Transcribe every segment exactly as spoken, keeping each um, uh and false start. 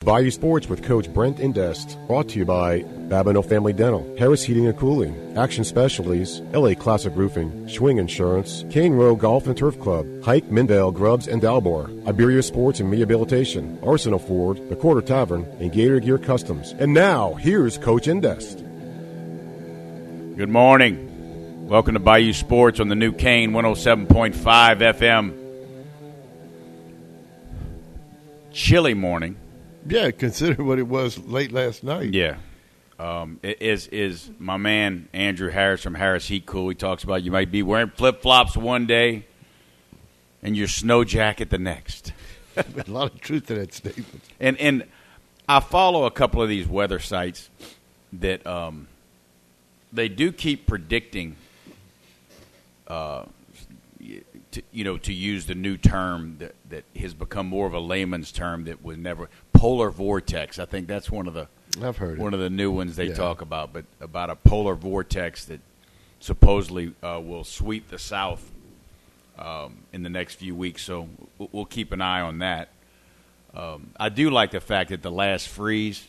Bayou Sports with Coach Brent Indest. Brought to you by Babineau Family Dental, Harris Heating and Cooling, Action Specialties, L A Classic Roofing, Schwing Insurance, Cane Row Golf and Turf Club, Hike, Mindale, Grubbs, and Dalbor, Iberia Sports and Rehabilitation, Arsenal Ford, The Quarter Tavern, and Gator Gear Customs. And now, here's Coach Indest. Good morning. Welcome to Bayou Sports on the new Cane one oh seven point five F M. Chilly morning. Yeah, consider what it was late last night. Yeah. Um, is is my man Andrew Harris from Harris Heat Cool. He talks about you might be wearing flip-flops one day and your snow jacket the next. A lot of truth to that statement. And and I follow a couple of these weather sites that um, they do keep predicting, uh, to, you know, to use the new term that, that has become more of a layman's term that was never polar vortex. I think that's one of the I've heard one it. of the new ones they yeah. talk about, but about a polar vortex that supposedly uh, will sweep the South um, in the next few weeks. So we'll keep an eye on that. Um, I do like the fact that the last freeze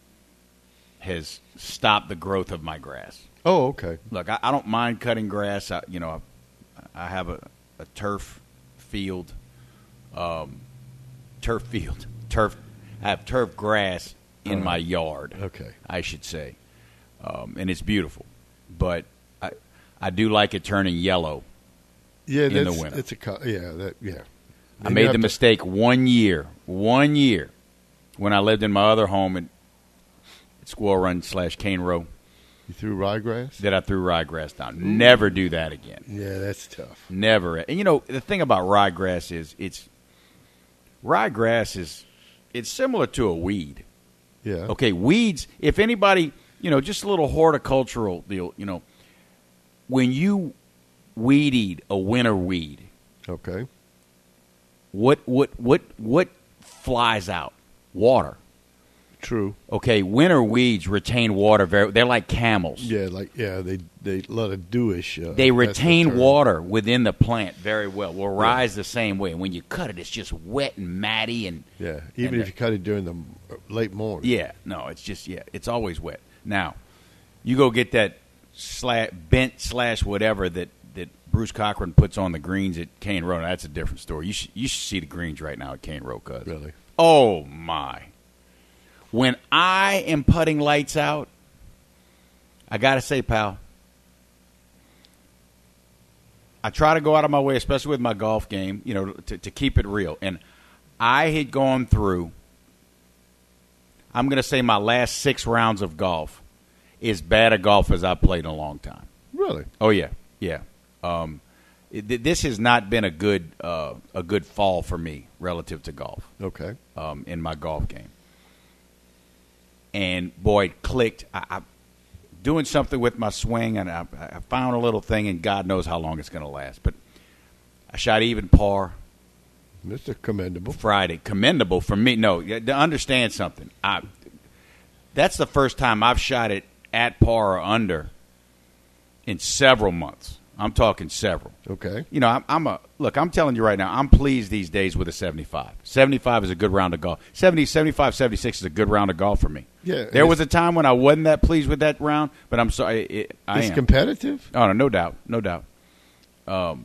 has stopped the growth of my grass. Oh, okay. Look, I, I don't mind cutting grass. I, you know, I, I have a, a turf field, um, turf field, turf. I have turf grass in uh-huh. my yard. Okay, I should say, um, and it's beautiful. But I, I do like it turning yellow. Yeah, in that's, the winter. It's a yeah, that yeah. I made the to... mistake one year, one year, when I lived in my other home at, at Squirrel Run slash Cane Row. You threw ryegrass? That I threw ryegrass down. Ooh. Never do that again. Yeah, that's tough. Never. And you know the thing about ryegrass is it's ryegrass is it's similar to a weed. Yeah. Okay, weeds. If anybody, you know, just a little horticultural deal. You know, when you weed eat a winter weed. Okay. What what what what flies out? Water. True. Okay, winter weeds retain water very. They're like camels. Yeah, like yeah, they they a lot of dewish. Uh, they retain the water within the plant very well. Well, rye's yeah. the same way. When you cut it, it's just wet and matty and yeah. Even and if you cut it during the late morning. Yeah, no, it's just yeah, it's always wet. Now, you go get that slash, bent slash whatever that, that Bruce Cochran puts on the greens at Cane Row. Now, that's a different story. You should you should see the greens right now at Cane Row, cuz. Really? Oh my. When I am putting lights out, I got to say, pal, I try to go out of my way, especially with my golf game, you know, to, to keep it real. And I had gone through, I'm going to say my last six rounds of golf is bad a golf as I've played in a long time. Really? Oh, yeah, yeah. Um, it, this has not been a good uh, a good fall for me relative to golf. Okay. Um, in my golf game. And, boy, it clicked. I, I doing something with my swing, and I, I found a little thing, and God knows how long it's going to last. But I shot even par. That's a commendable. Friday. Commendable for me. No, to understand something. I, that's the first time I've shot it at par or under in several months. I'm talking several. Okay. You know, I'm, I'm a look. I'm telling you right now. I'm pleased these days with a seventy-five. seventy-five is a good round of golf. seventy, seventy-five, seventy-six is a good round of golf for me. Yeah. There was a time when I wasn't that pleased with that round, but I'm sorry. It, I it's am. competitive. Oh no, no doubt, no doubt. Um,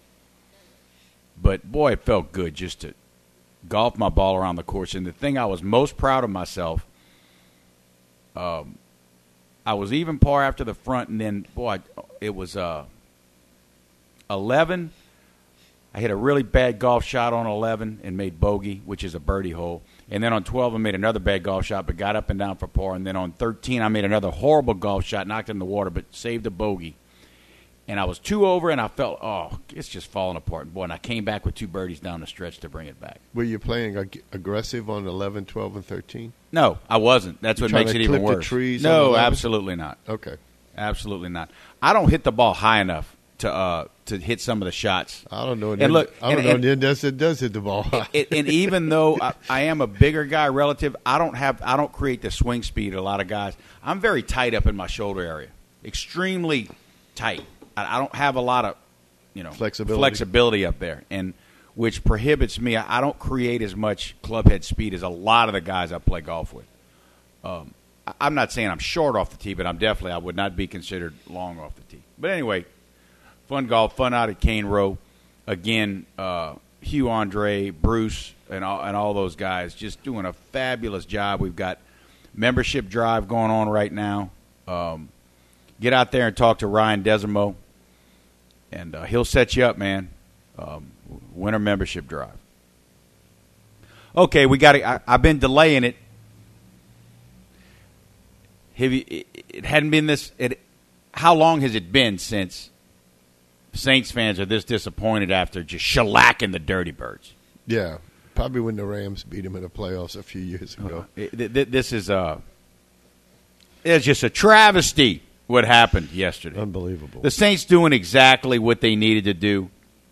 but boy, it felt good just to golf my ball around the course. And the thing I was most proud of myself. Um, I was even par after the front, and then boy, it was uh. eleven, I hit a really bad golf shot on eleven and made bogey, which is a birdie hole. And then on twelve, I made another bad golf shot, but got up and down for par. And then on thirteen, I made another horrible golf shot, knocked it in the water, but saved a bogey. And I was two over, and I felt, oh, it's just falling apart. Boy, and I came back with two birdies down the stretch to bring it back. Were you playing ag- aggressive on eleven, twelve, and thirteen? No, I wasn't. That's You're what makes to it even clip worse. The trees no, on absolutely not. Okay. Absolutely not. I don't hit the ball high enough to uh, to hit some of the shots. I don't know. And look, I don't and, know. And, and does it does hit the ball high. And, and even though I, I am a bigger guy relative, I don't have I don't create the swing speed of a lot of guys. I'm very tight up in my shoulder area, extremely tight. I, I don't have a lot of you know flexibility flexibility up there. And which prohibits me. I, I don't create as much clubhead speed as a lot of the guys I play golf with. Um, I, I'm not saying I'm short off the tee, but I'm definitely I would not be considered long off the tee. But anyway, fun golf, fun out at Cane Row. Again, uh, Hugh Andre, Bruce, and all, and all those guys just doing a fabulous job. We've got membership drive going on right now. Um, get out there and talk to Ryan Desimo, and uh, he'll set you up, man. Um, winter membership drive. Okay, we got. I've been delaying it. Have you, it, it hadn't been this. It, how long has it been since Saints fans are this disappointed after just shellacking the Dirty Birds? Yeah, probably when the Rams beat them in the playoffs a few years ago. Uh, it, th- this is uh, it's just a travesty what happened yesterday. Unbelievable. The Saints doing exactly what they needed to do.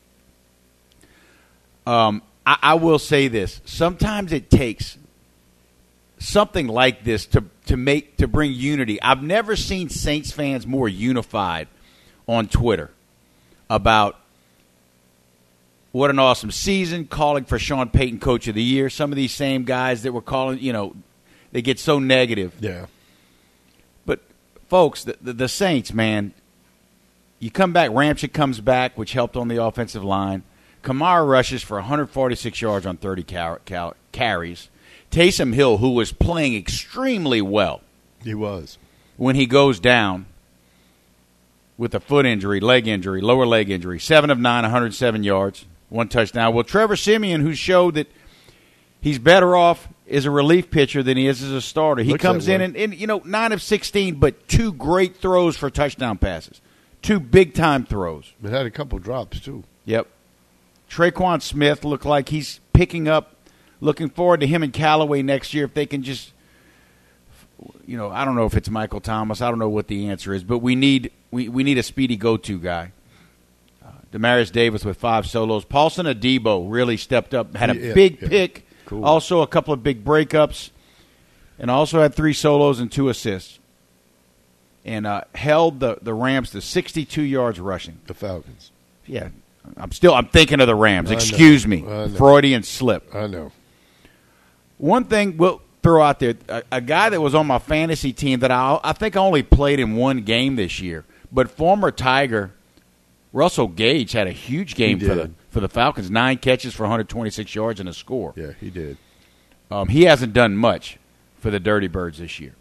Um, I, I will say this: sometimes it takes something like this to to make to bring unity. I've never seen Saints fans more unified on Twitter about what an awesome season, calling for Sean Payton Coach of the Year. Some of these same guys that were calling, you know, they get so negative. Yeah. But, folks, the, the, the Saints, man, you come back, Ramczyk comes back, which helped on the offensive line. Kamara rushes for one hundred forty-six yards on thirty car- car- carries. Taysom Hill, who was playing extremely well. He was. When he goes down with a foot injury, leg injury, lower leg injury, seven of nine, one hundred seven yards, one touchdown. Well, Trevor Siemian, who showed that he's better off as a relief pitcher than he is as a starter. He Looks comes that in way. and, and, you know, nine of sixteen, but two great throws for touchdown passes. Two big-time throws. It had a couple drops, too. Yep. Traquan Smith looked like he's picking up. Looking forward to him and Callaway next year if they can just, you know, I don't know if it's Michael Thomas. I don't know what the answer is, but we need we, we need a speedy go-to guy. Uh, Demarius Davis with five solos. Paulson Adebo really stepped up, had a Yeah, big yeah. pick, Cool. also a couple of big breakups, and also had three solos and two assists. And uh, held the, the Rams to sixty-two yards rushing. The Falcons. Yeah, I'm still I'm thinking of the Rams. I know. Excuse me, I know. Freudian slip. I know. One thing we'll throw out there, a, a guy that was on my fantasy team that I, I think only played in one game this year, but former Tiger Russell Gage had a huge game He for the did. for the Falcons, nine catches for one hundred twenty-six yards and a score. Yeah, he did. Um, he hasn't done much for the Dirty Birds this year.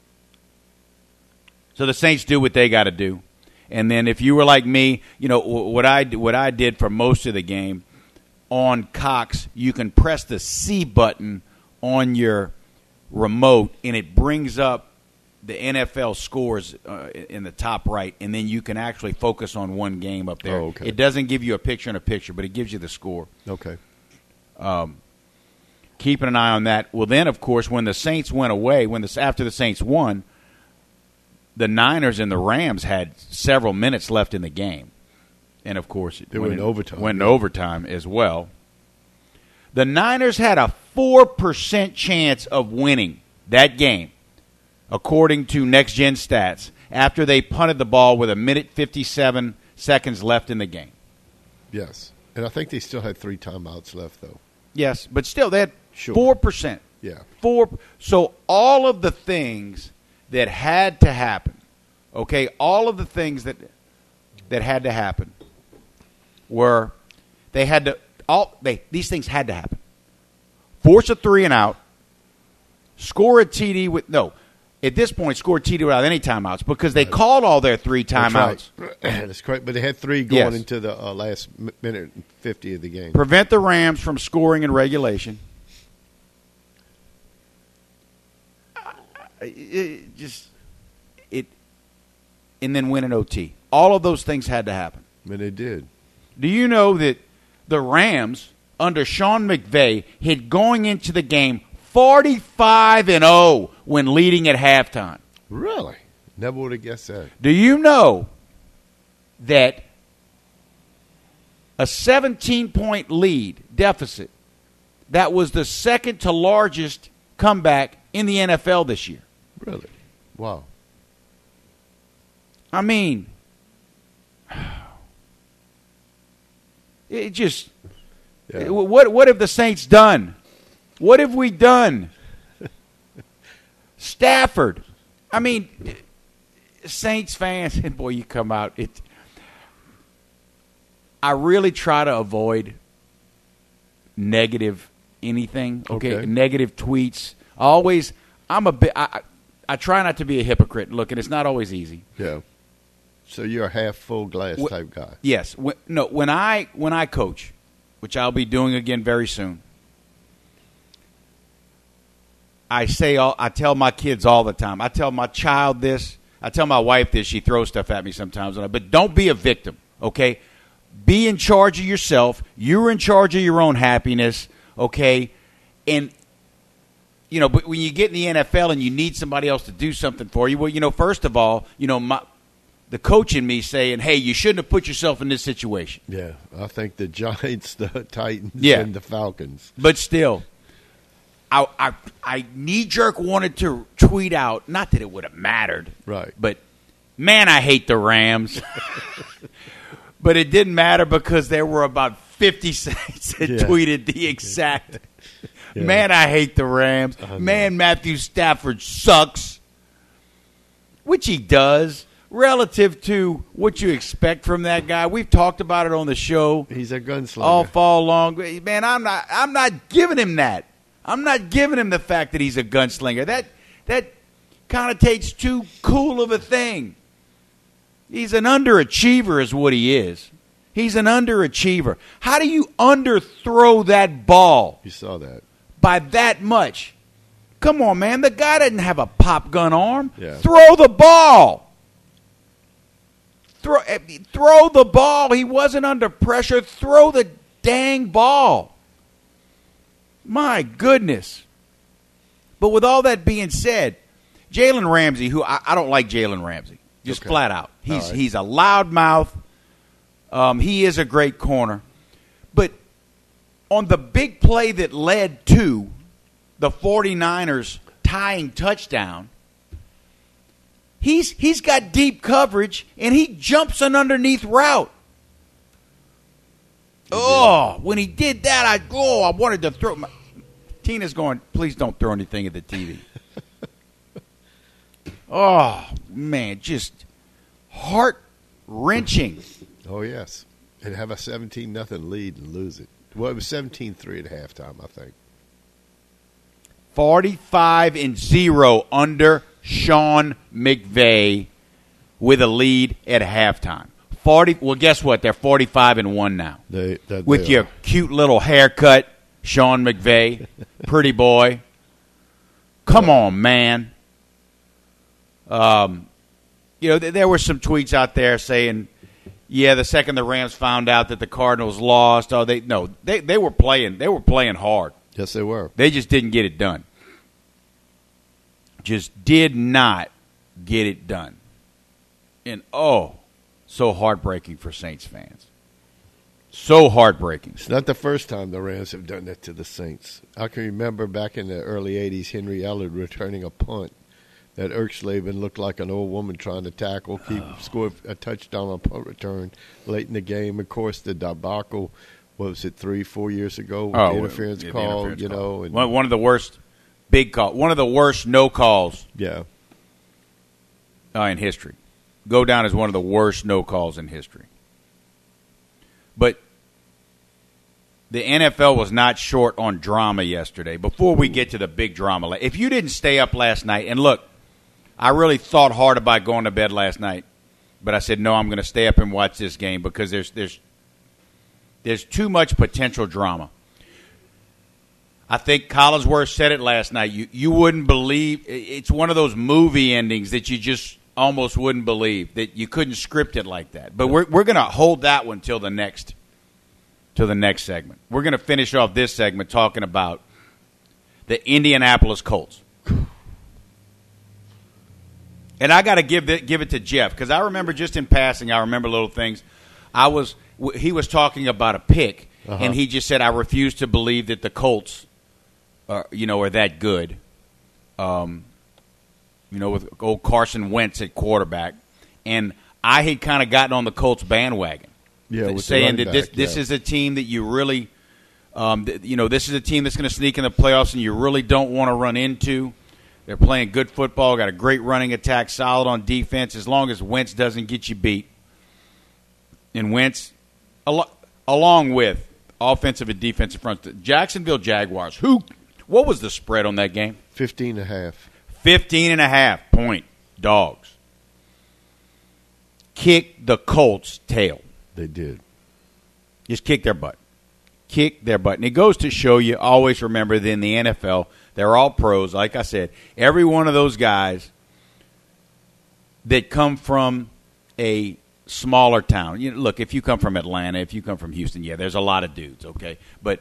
So the Saints do what they got to do. And then if you were like me, you know, what I, what I did for most of the game, on Cox, you can press the C button on your remote, and it brings up the N F L scores uh, in the top right, and then you can actually focus on one game up there. Oh, okay. It doesn't give you a picture in a picture, but it gives you the score. Okay. Keeping an eye on that. Well, then, of course, when the Saints went away, when the, after the Saints won, the Niners and the Rams had several minutes left in the game. And, of course, it They went went in overtime, Went in yeah. overtime as well. The Niners had a four percent chance of winning that game, according to Next Gen Stats, after they punted the ball with a minute fifty-seven seconds left in the game. Yes. And I think they still had three timeouts left, though. Yes, but still, they had Sure. four percent. Yeah. Four. So all of the things that had to happen, okay, all of the things that that had to happen were they had to all they these things had to happen. Force a three and out, score a T D with no. At this point, score a T D without any timeouts because they called all their three timeouts. That's right. That's correct. But they had three going Yes. into the uh, last m- minute and fifty of the game. Prevent the Rams from scoring in regulation. It, it just it, and then win an O T. All of those things had to happen. And they did. Do you know that the Rams under Sean McVay had going into the game forty-five and oh when leading at halftime? Really? Never would have guessed that. Do you know that a seventeen-point lead deficit, that was the second to largest comeback in the N F L this year? Really? Wow. I mean, it just Yeah. What what have the Saints done? What have we done? Stafford. I mean, Saints fans, and boy, you come out. It. I really try to avoid negative anything. Okay, Okay. negative tweets. Always, I'm a bit. I, I try not to be a hypocrite. Look, and it's not always easy. Yeah. So you're a half full glass Wh- type guy. Yes. When, no. When I when I coach, which I'll be doing again very soon, I say all. I tell my kids all the time. I tell my child this. I tell my wife this. She throws stuff at me sometimes. But don't be a victim. Okay. Be in charge of yourself. You're in charge of your own happiness. Okay. And you know, but when you get in the N F L and you need somebody else to do something for you, well, you know, first of all, you know, my. The coach in me saying, hey, you shouldn't have put yourself in this situation. Yeah, I think the Giants, the Titans, Yeah. and the Falcons. But still, I, I, I knee-jerk wanted to tweet out, not that it would have mattered, Right. but, man, I hate the Rams. But it didn't matter because there were about fifty Saints that Yeah. tweeted the exact, Yeah. man, I hate the Rams. I know. Man, Matthew Stafford sucks, which he does. Relative to what you expect from that guy, we've talked about it on the show He's a gunslinger. all fall long. Man, I'm not. I'm not giving him that. I'm not giving him the fact that he's a gunslinger. That that connotates too cool of a thing. He's an underachiever, is what he is. He's an underachiever. How do you underthrow that ball You saw that. by that much? Come on, man. The guy doesn't have a pop gun arm. Yeah. Throw the ball. Throw, throw the ball. He wasn't under pressure. Throw the dang ball. My goodness. But with all that being said, Jalen Ramsey, who I, I don't like Jalen Ramsey, just Okay. flat out. He's All right. he's a loudmouth. Um, he is a great corner. But on the big play that led to the 49ers tying touchdown, He's he's got deep coverage, and he jumps an underneath route. Oh, when he did that, I oh, I wanted to throw. My, Tina's going, please don't throw anything at the T V. Oh, man, just heart-wrenching. Oh, yes. And have a seventeen nothing lead and lose it. Well, it was seventeen three at halftime, I think. forty-five and zero under Sean McVay with a lead at halftime. Forty. Well, guess what? They're forty-five and one now. They, that With they your are. cute little haircut, Sean McVay, pretty boy. Come on, man. Um, you know, th- there were some tweets out there saying, "Yeah, the second the Rams found out that the Cardinals lost, oh, they no, they they were playing, they were playing hard. Yes, they were. They just didn't get it done. Just did not get it done. And, oh, so heartbreaking for Saints fans. So heartbreaking. It's not the first time the Rams have done that to the Saints. I can remember back in the early eighties, Henry Ellard returning a punt that Erksleben looked like an old woman trying to tackle, keep Oh. score a touchdown on punt return late in the game. Of course, the debacle, what was it, three, four years ago, with Oh, the interference yeah, the call, interference you call. know. And, One, one of the worst big call, one of the worst no calls yeah. uh, in history. Go down as one of the worst no calls in history. But the N F L was not short on drama yesterday. Before we get to the big drama, if you didn't stay up last night, and look, I really thought hard about going to bed last night, but I said, no, I'm going to stay up and watch this game because there's there's there's too much potential drama. I think Collinsworth said it last night. You you wouldn't believe – it's one of those movie endings that you just almost wouldn't believe, that you couldn't script it like that. But we're we're going to hold that one till the next till the next segment. We're going to finish off this segment talking about the Indianapolis Colts. And I got to give it, give it to Jeff because I remember just in passing, I remember little things. I was he was talking about a pick, Uh-huh. and he just said, "I refuse to believe that the Colts, are, you know, are that good." Um, you know, with old Carson Wentz at quarterback, and I had kind of gotten on the Colts bandwagon, Yeah, with the saying running that this back, this yeah. is a team that you really Um, th- you know, this is a team that's going to sneak in the playoffs and you really don't want to run into. They're playing good football, got a great running attack, solid on defense, as long as Wentz doesn't get you beat. And Wentz, al- along with offensive and defensive front, the Jacksonville Jaguars, who, what was the spread on that game? Fifteen and a half. Fifteen and a half point dogs. Kick the Colts' tail. They did. Just kick their butt. Kick their butt. And it goes to show you, always remember that in the N F L, they're all pros. Like I said, every one of those guys that come from a smaller town. You know, look, if you come from Atlanta, if you come from Houston, yeah, there's a lot of dudes, okay? But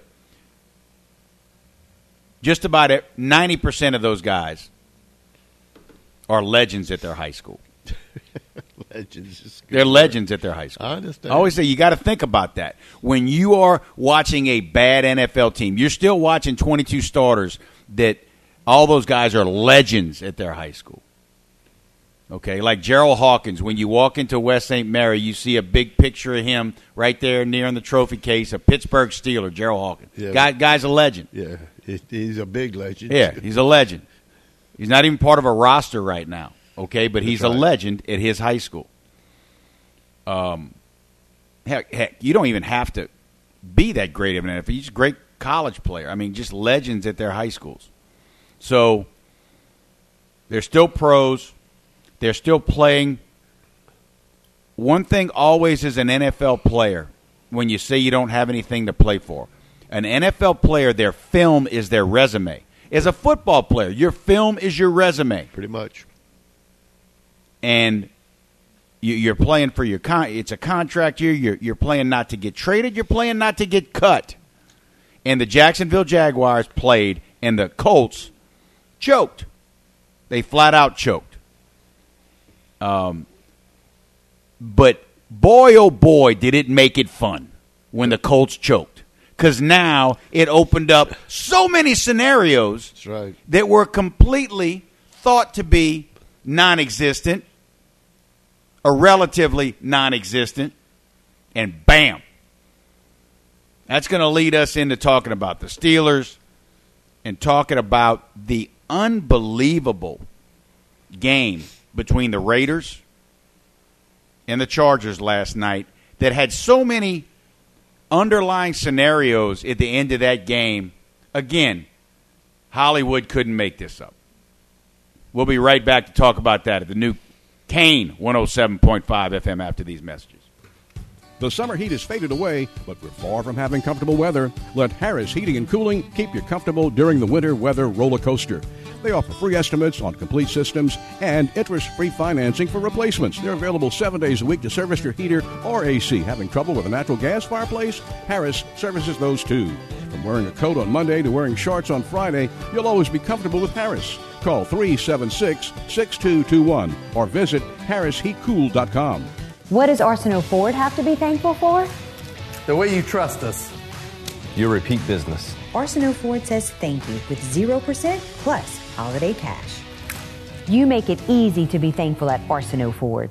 just about ninety percent of those guys are legends at their high school. Legends. Is good They're word. legends at their high school. I understand. I always say you got to think about that. When you are watching a bad N F L team, you're still watching twenty-two starters that all those guys are legends at their high school. Okay, like Gerald Hawkins. When you walk into West Saint Mary, you see a big picture of him right there near in the trophy case, a Pittsburgh Steeler, Gerald Hawkins. Yeah. Guy, guy's a legend. Yeah, it, he's a big legend. Yeah, he's a legend. He's not even part of a roster right now, okay? But he's That's a right. legend at his high school. Um, heck, heck, you don't even have to be that great of an N F L. He's a great college player. I mean, just legends at their high schools. So they're still pros. They're still playing. One thing always as an N F L player, when you say you don't have anything to play for, an N F L player, their film is their resume. As a football player, your film is your resume. Pretty much. And you, you're playing for your con- – it's a contract year. You're, you're playing not to get traded. You're playing not to get cut. And the Jacksonville Jaguars played, and the Colts choked. They flat out choked. Um, but boy, oh boy, did it make it fun when the Colts choked. Because now it opened up so many scenarios That's right. that were completely thought to be non-existent or relatively non-existent, and bam. That's going to lead us into talking about the Steelers and talking about the unbelievable game between the Raiders and the Chargers last night that had so many underlying scenarios at the end of that game. Again, Hollywood couldn't make this up. We'll be right back to talk about that at the new Kane one oh seven point five F M after these messages. The summer heat has faded away, but we're far from having comfortable weather. Let Harris Heating and Cooling keep you comfortable during the winter weather roller coaster. They offer free estimates on complete systems and interest-free financing for replacements. They're available seven days a week to service your heater or A C. Having trouble with a natural gas fireplace? Harris services those too. From wearing a coat on Monday to wearing shorts on Friday, you'll always be comfortable with Harris. Call three seven six, six two two one or visit harris heat cool dot com. What does Arsenault Ford have to be thankful for? The way you trust us. Your repeat business. Arsenault Ford says thank you with zero percent plus holiday cash. You make it easy to be thankful at Arsenault Ford.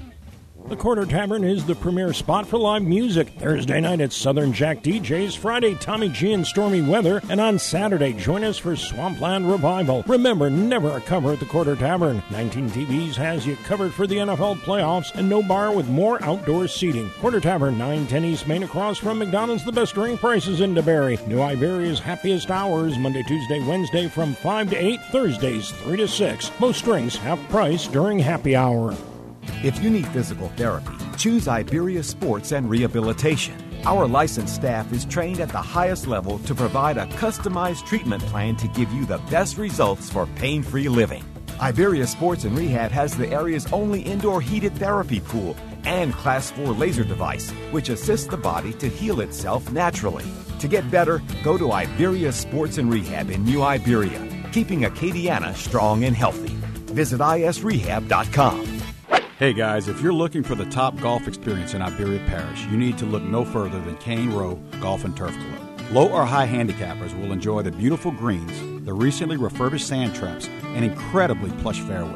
The Quarter Tavern is the premier spot for live music. Thursday night it's Southern Jack D Js, Friday Tommy G and Stormy Weather, and on Saturday join us for Swampland Revival. Remember, never a cover at the Quarter Tavern. nineteen T Vs has you covered for the N F L playoffs, and no bar with more outdoor seating. Quarter Tavern, nine ten East Main across from McDonald's, the best drink prices in DeBerry. New Iberia's happiest hours, Monday, Tuesday, Wednesday from five to eight, Thursdays three to six. Most drinks half price during happy hour. If you need physical therapy, choose Iberia Sports and Rehabilitation. Our licensed staff is trained at the highest level to provide a customized treatment plan to give you the best results for pain-free living. Iberia Sports and Rehab has the area's only indoor heated therapy pool and Class four laser device, which assists the body to heal itself naturally. To get better, go to Iberia Sports and Rehab in New Iberia, keeping Acadiana strong and healthy. Visit I S rehab dot com. Hey guys, if you're looking for the top golf experience in Iberia Parish, you need to look no further than Cane Row Golf and Turf Club. Low or high handicappers will enjoy the beautiful greens, the recently refurbished sand traps, and incredibly plush fairways.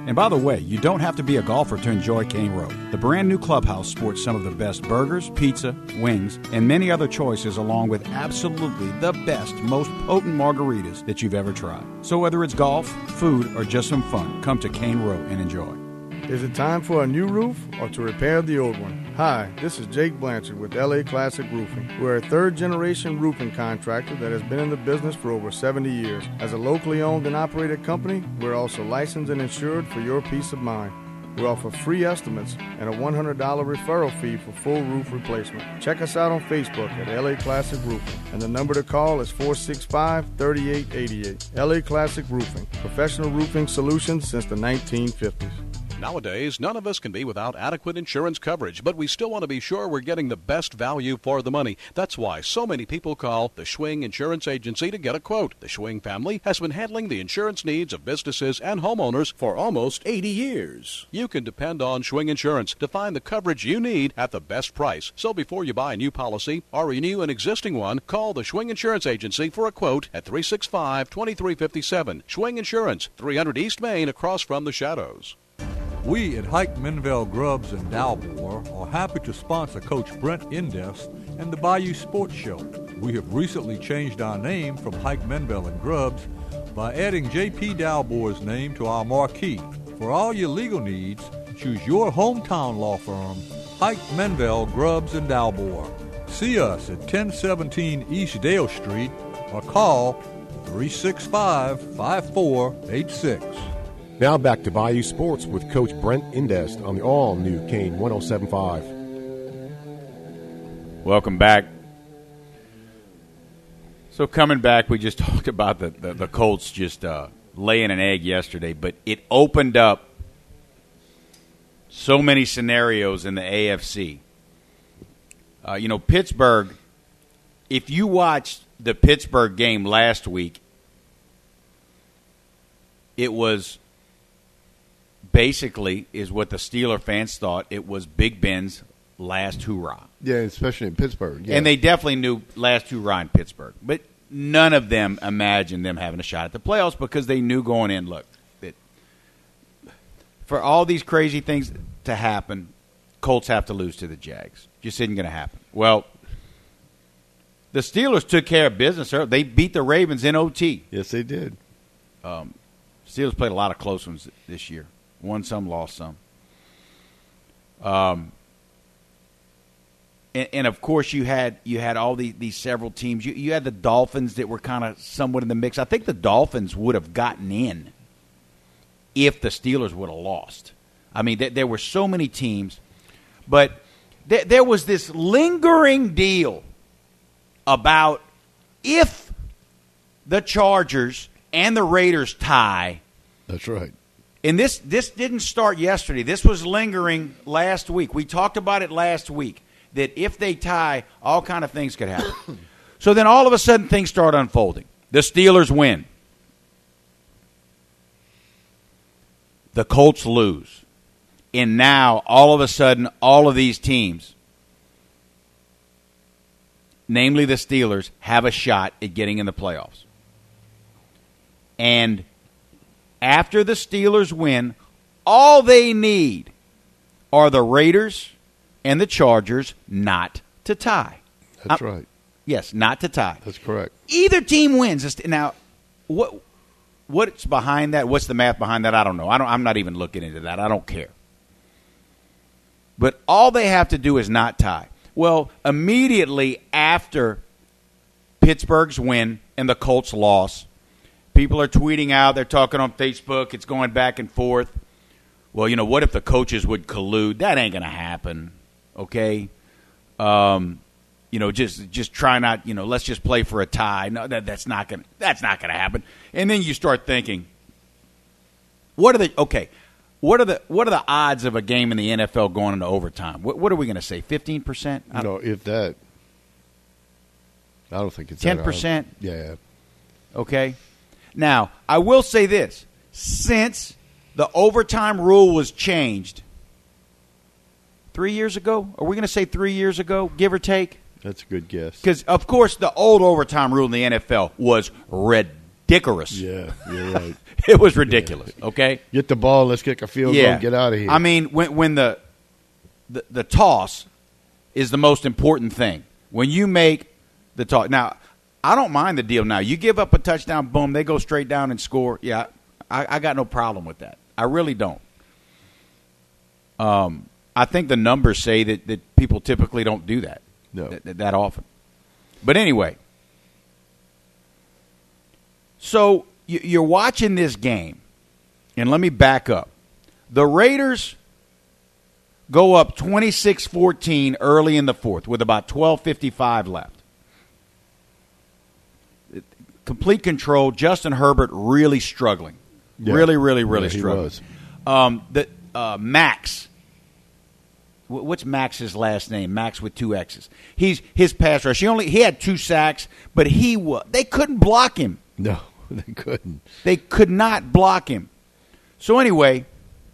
And by the way, you don't have to be a golfer to enjoy Cane Row. The brand new clubhouse sports some of the best burgers, pizza, wings, and many other choices, along with absolutely the best, most potent margaritas that you've ever tried. So whether it's golf, food, or just some fun, come to Cane Row and enjoy. Is it time for a new roof or to repair the old one? Hi, this is Jake Blanchard with L A Classic Roofing. We're a third-generation roofing contractor that has been in the business for over seventy years. As a locally owned and operated company, we're also licensed and insured for your peace of mind. We offer free estimates and a one hundred dollars referral fee for full roof replacement. Check us out on Facebook at L A Classic Roofing, and the number to call is four six five, three eight eight eight. L A Classic Roofing, professional roofing solutions since the nineteen fifties. Nowadays, none of us can be without adequate insurance coverage, but we still want to be sure we're getting the best value for the money. That's why so many people call the Schwing Insurance Agency to get a quote. The Schwing family has been handling the insurance needs of businesses and homeowners for almost eighty years. You can depend on Schwing Insurance to find the coverage you need at the best price. So before you buy a new policy or renew an existing one, call the Schwing Insurance Agency for a quote at three six five, two three five seven. Schwing Insurance, three hundred East Main, across from the Shadows. We at Hike Menville Grubs in Dalmore are happy to sponsor Coach Brent Indest and the Bayou Sports Show. We have recently changed our name from Hike Menville and Grubs by adding J P Dalmore's name to our marquee. For all your legal needs, choose your hometown law firm, Hike Menville Grubs in Dalmore. See us at ten seventeen East Dale Street or call three six five, five four eight six. Now back to Bayou Sports with Coach Brent Indest on the all-new Kane one oh seven point five. Welcome back. So coming back, we just talked about the, the, the Colts just uh, laying an egg yesterday, but it opened up so many scenarios in the A F C. Uh, you know, Pittsburgh, if you watched the Pittsburgh game last week, it was basically, is what the Steeler fans thought, it was Big Ben's last hurrah. Yeah, especially in Pittsburgh. Yeah. And they definitely knew last hurrah in Pittsburgh. But none of them imagined them having a shot at the playoffs because they knew going in, look, that for all these crazy things to happen, Colts have to lose to the Jags. Just isn't going to happen. Well, the Steelers took care of business. They beat the Ravens in O T. Yes, they did. Um, Steelers played a lot of close ones this year. Won some, lost some. Um, and, and of course, you had you had all the, these several teams. You, you had the Dolphins that were kind of somewhat in the mix. I think the Dolphins would have gotten in if the Steelers would have lost. I mean, th- there were so many teams. But th- there was this lingering deal about if the Chargers and the Raiders tie. That's right. And this this didn't start yesterday. This was lingering last week. We talked about it last week, that if they tie, all kind of things could happen. So then all of a sudden things start unfolding. The Steelers win. The Colts lose. And now, all of a sudden, all of these teams, namely the Steelers, have a shot at getting in the playoffs. And after the Steelers win, all they need are the Raiders and the Chargers not to tie. That's I'm, right. Yes, not to tie. That's correct. Either team wins. Now, what what's behind that? What's the math behind that? I don't know. I don't, I'm not even looking into that. I don't care. But all they have to do is not tie. Well, immediately after Pittsburgh's win and the Colts' loss, people are tweeting out. They're talking on Facebook. It's going back and forth. Well, you know, what if the coaches would collude? That ain't going to happen, okay? Um, you know, just just try not, you know, let's just play for a tie. No, that, that's not going that's not going to happen. And then you start thinking, what are the, okay, what are the what are the odds of a game in the N F L going into overtime? What, what are we going to say, fifteen percent? No, if that. I don't think it's ten percent? Yeah. Okay. Now, I will say this. Since the overtime rule was changed three years ago, are we going to say three years ago, give or take? That's a good guess. Because, of course, the old overtime rule in the N F L was ridiculous. Yeah, you're right. It was ridiculous. Okay, get the ball. Let's kick a field yeah. goal. And get out of here. I mean, when when the, the the toss is the most important thing. When you make the toss, now I don't mind the deal. Now you give up a touchdown, boom, they go straight down and score. Yeah, I, I got no problem with that. I really don't. Um, I think the numbers say that, that people typically don't do that. No. that, that often. But anyway, so you're watching this game, and let me back up. The Raiders go up twenty-six fourteen early in the fourth with about twelve fifty-five left. Complete control. Justin Herbert really struggling. Yeah. Really, really, really yeah, struggling. He was. Um, the, uh, Max. What's Max's last name? Max with two X's. He's his pass rush. He only he had two sacks, but he was they couldn't block him. No, they couldn't. They could not block him. So anyway,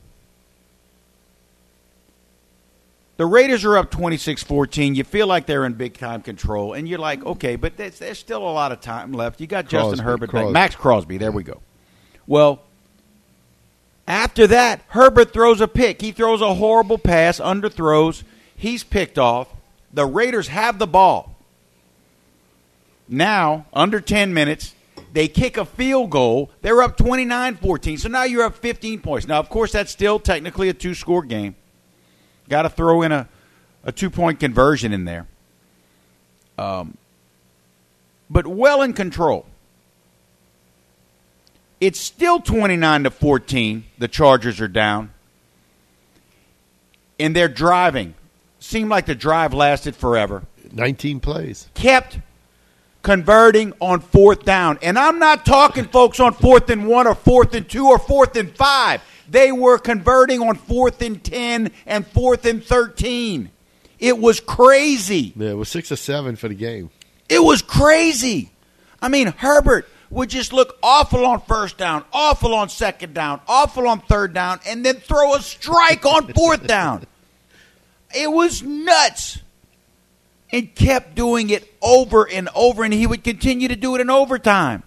the Raiders are up twenty-six fourteen. You feel like they're in big time control, and you're like, okay, but there's, there's still a lot of time left. You got Crosby, Justin Herbert Crosby. back, Max Crosby. There we go. Well. After that, Herbert throws a pick. He throws a horrible pass, underthrows. He's picked off. The Raiders have the ball. Now, under ten minutes, they kick a field goal. They're up twenty-nine fourteen. So now you're up fifteen points. Now, of course, that's still technically a two-score game. Got to throw in a, a two-point conversion in there. Um, but well in control. It's still twenty-nine to fourteen. The Chargers are down. And they're driving. Seemed like the drive lasted forever. nineteen plays. Kept converting on fourth down. And I'm not talking, folks, on fourth and one or fourth and two or fourth and five. They were converting on fourth and ten and fourth and thirteen. It was crazy. Yeah, it was six or seven for the game. It was crazy. I mean, Herbert would just look awful on first down, awful on second down, awful on third down, and then throw a strike on fourth down. It was nuts. And kept doing it over and over, and he would continue to do it in overtime.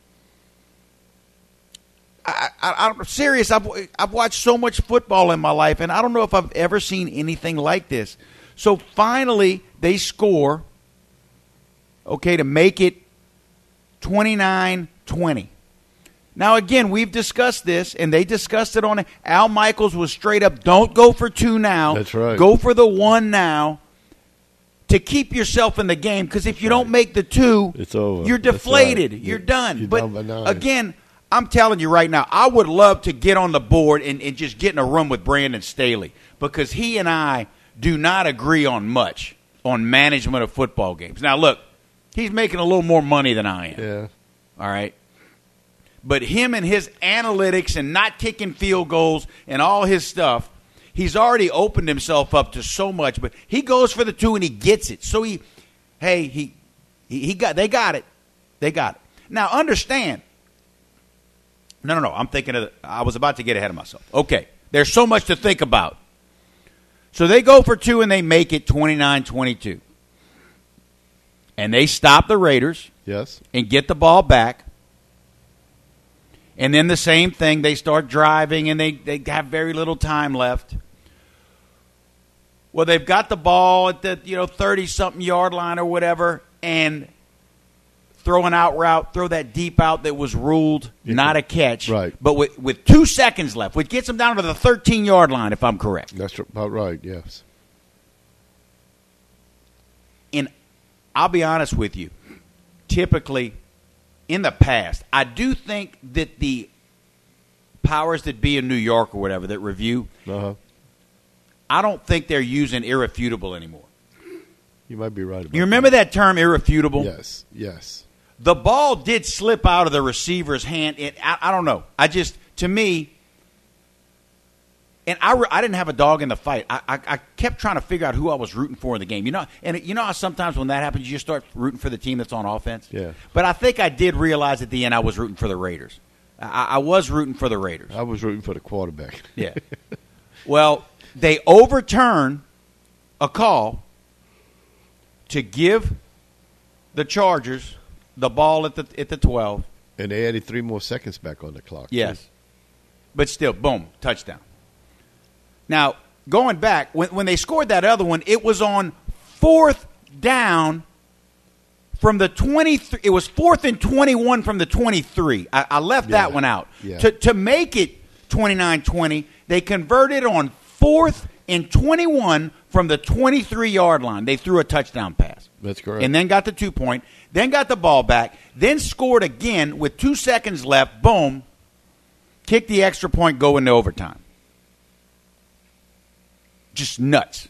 I, I, I'm serious. I've, I've watched so much football in my life, and I don't know if I've ever seen anything like this. So finally, they score, okay, to make it twenty-nine twenty. Now, again, we've discussed this, and they discussed it on – Al Michaels was straight up, don't go for two now. That's right. Go for the one now to keep yourself in the game, because if you don't make the two, it's over. You're deflated. Right. You're, you're done. You're but, down by nine. again, I'm telling you right now, I would love to get on the board and, and just get in a room with Brandon Staley, because he and I do not agree on much on management of football games. Now, look, he's making a little more money than I am. Yeah. All right. But him and his analytics and not kicking field goals and all his stuff, he's already opened himself up to so much. But he goes for the two and he gets it. So he, hey, he, he, he got, they got it. They got it. Now, understand. No, no, no. I'm thinking of, I was about to get ahead of myself. Okay. There's so much to think about. So they go for two and they make it twenty-nine twenty-two. And they stop the Raiders. Yes. And get the ball back. And then the same thing, they start driving and they, they have very little time left. Well, they've got the ball at the, you know, thirty-something yard line or whatever, and throw an out route, throw that deep out that was ruled yeah. not a catch. Right. But with, with two seconds left, which gets them down to the thirteen-yard line, if I'm correct. That's about right, yes. And I'll be honest with you, typically in the past, I do think that the powers that be in New York or whatever that review, uh-huh. I don't think they're using irrefutable anymore. You might be right about You remember that. that term, irrefutable? Yes, yes. The ball did slip out of the receiver's hand. It, I, I don't know. I just, to me, and I, re, I didn't have a dog in the fight. I, I, I kept trying to figure out who I was rooting for in the game. You know, and you know how sometimes when that happens, you just start rooting for the team that's on offense? Yeah. But I think I did realize at the end I was rooting for the Raiders. I, I was rooting for the Raiders. I was rooting for the quarterback. Yeah. Well, they overturn a call to give the Chargers the ball at the at the twelve, And they added three more seconds back on the clock. Yes. Too. But still, boom, touchdown. Now, going back, when, when they scored that other one, it was on fourth down from the twenty-three. It was fourth and twenty-one from the twenty-three. I, I left Yeah. that one out. Yeah. To, to make it twenty-nine twenty, they converted on fourth and twenty-one from the twenty-three-yard line. They threw a touchdown pass. That's correct. And then got the two-point, then got the ball back, then scored again with two seconds left. Boom. Kick the extra point, go into overtime. Just nuts.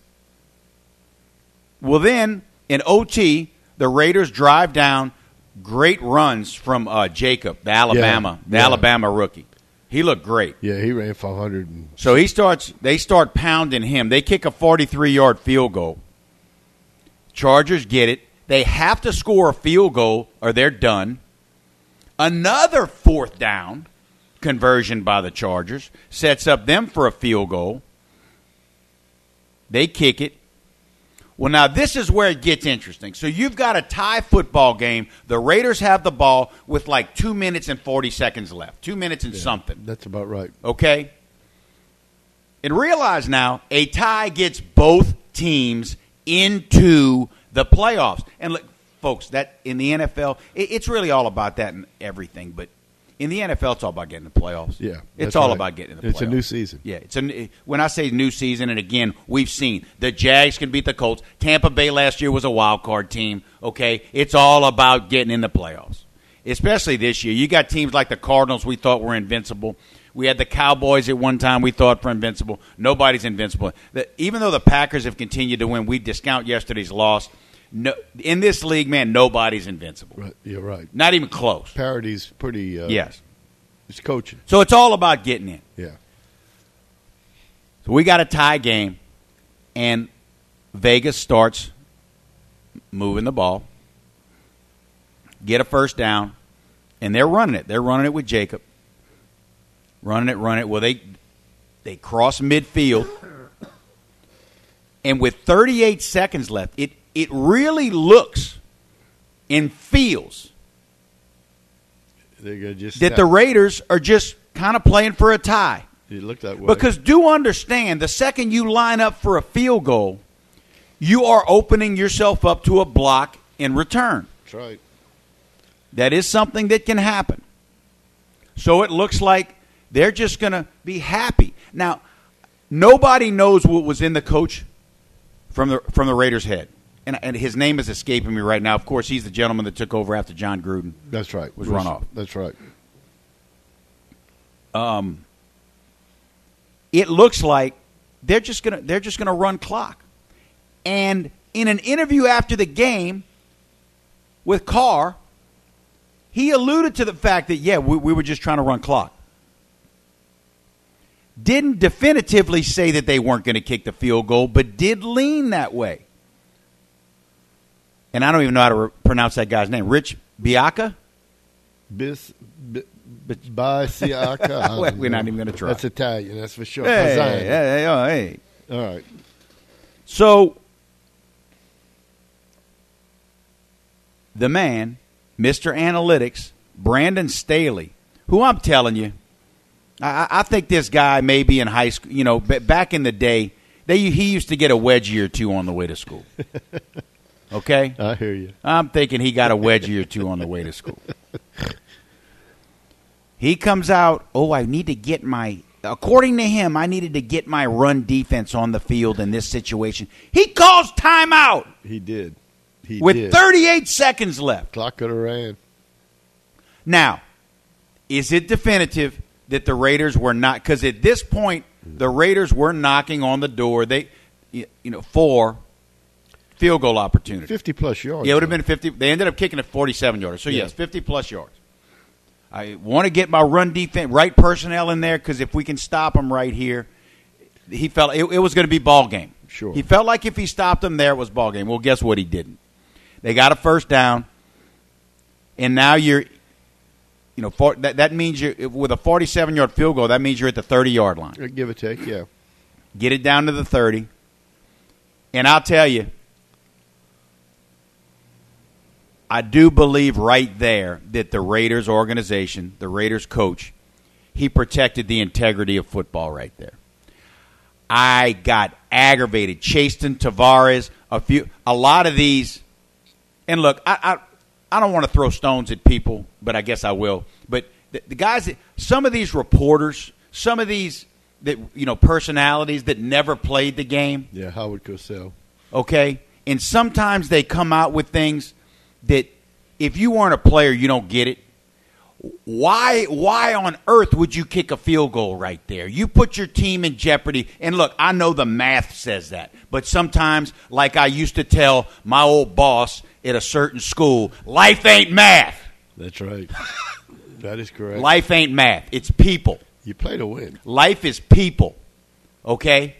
Well, then, in O T, the Raiders drive down. Great runs from uh, Jacob, the Alabama, Yeah, the yeah. Alabama rookie. He looked great. Yeah, he ran five hundred. And So he starts. They start pounding him. They kick a forty-three-yard field goal. Chargers get it. They have to score a field goal or they're done. Another fourth down conversion by the Chargers sets up them for a field goal. They kick it. Well, now this is where it gets interesting. So you've got a tie football game. The Raiders have the ball with like two minutes and forty seconds left. Two minutes and yeah, something. That's about right. Okay? And realize now, a tie gets both teams into the playoffs. And look, folks, that in the N F L, it, it's really all about that and everything. But in the N F L, it's all about getting the playoffs. Yeah, it's that's all right. about getting the playoffs. It's a new season. Yeah, it's a when I say new season, and again, we've seen the Jags can beat the Colts. Tampa Bay last year was a wild card team. Okay, it's all about getting in the playoffs, especially this year. You got teams like the Cardinals we thought were invincible. We had the Cowboys at one time we thought were invincible. Nobody's invincible. The, even though the Packers have continued to win, we discount yesterday's loss. No, in this league, man, nobody's invincible. Right, you're right. Not even close. Parody's pretty. Uh, Yes. It's coaching. So it's all about getting in. Yeah. So we got a tie game, and Vegas starts moving the ball, get a first down, and they're running it. They're running it with Jacob. Running it, running it. Well, they they cross midfield, and with thirty-eight seconds left, it, it really looks and feels They're gonna just that snap. the Raiders are just kind of playing for a tie. It looked that way. Because do understand, the second you line up for a field goal, you are opening yourself up to a block in return. That's right. That is something that can happen. So it looks like they're just going to be happy. Now, nobody knows what was in the coach from the from the Raiders' head. And, and his name is escaping me right now. Of course, he's the gentleman that took over after John Gruden. That's right. Was run off. That's right. Um, it looks like they're just gonna they're just gonna run clock. And in an interview after the game with Carr, he alluded to the fact that yeah, we, we were just trying to run clock. Didn't definitively say that they weren't going to kick the field goal, but did lean that way. And I don't even know how to re- pronounce that guy's name. Rich Biaka? Bis, bi, Bisiaka. We're not even going to try. That's Italian, that's for sure. Hey, Fasano. hey, hey, oh, hey. All right. So, the man, Mister Analytics, Brandon Staley, who I'm telling you, I, I think this guy may be in high school. You know, b- back in the day, they he used to get a wedgie or two on the way to school. Okay? I hear you. I'm thinking he got a wedgie or two on the way to school. He comes out, oh, I need to get my, according to him, I needed to get my run defense on the field in this situation. He calls timeout. He did. He with did. thirty-eight seconds left. Clock could have ran. Now, is it definitive that the Raiders were not, because at this point, the Raiders were knocking on the door, They, you know, for field goal opportunity. fifty-plus yards. Yeah, it would have been fifty. They ended up kicking a forty-seven yarder. So, Yeah. yes, fifty-plus yards. I want to get my run defense, right personnel in there, because if we can stop them right here, he felt it, it was going to be ball game. Sure. He felt like if he stopped them there, it was ball game. Well, guess what? He didn't. They got a first down, and now you're, you know, for, that, that means you with a forty-seven-yard field goal, that means you're at the thirty-yard line. Give or take, yeah. Get it down to the thirty, and I'll tell you, I do believe right there that the Raiders organization, the Raiders coach, he protected the integrity of football right there. I got aggravated. Chaston, Tavares, a few, a lot of these. And look, I, I, I don't want to throw stones at people, but I guess I will. But the, the guys, that, some of these reporters, some of these that you know personalities that never played the game. Yeah, Howard Cosell. Okay, and sometimes they come out with things that if you weren't a player, you don't get it. Why why on earth would you kick a field goal right there? You put your team in jeopardy. And look, I know the math says that. But sometimes, like I used to tell my old boss at a certain school, life ain't math. That's right. That is correct. Life ain't math. It's people. You play to win. Life is people. Okay?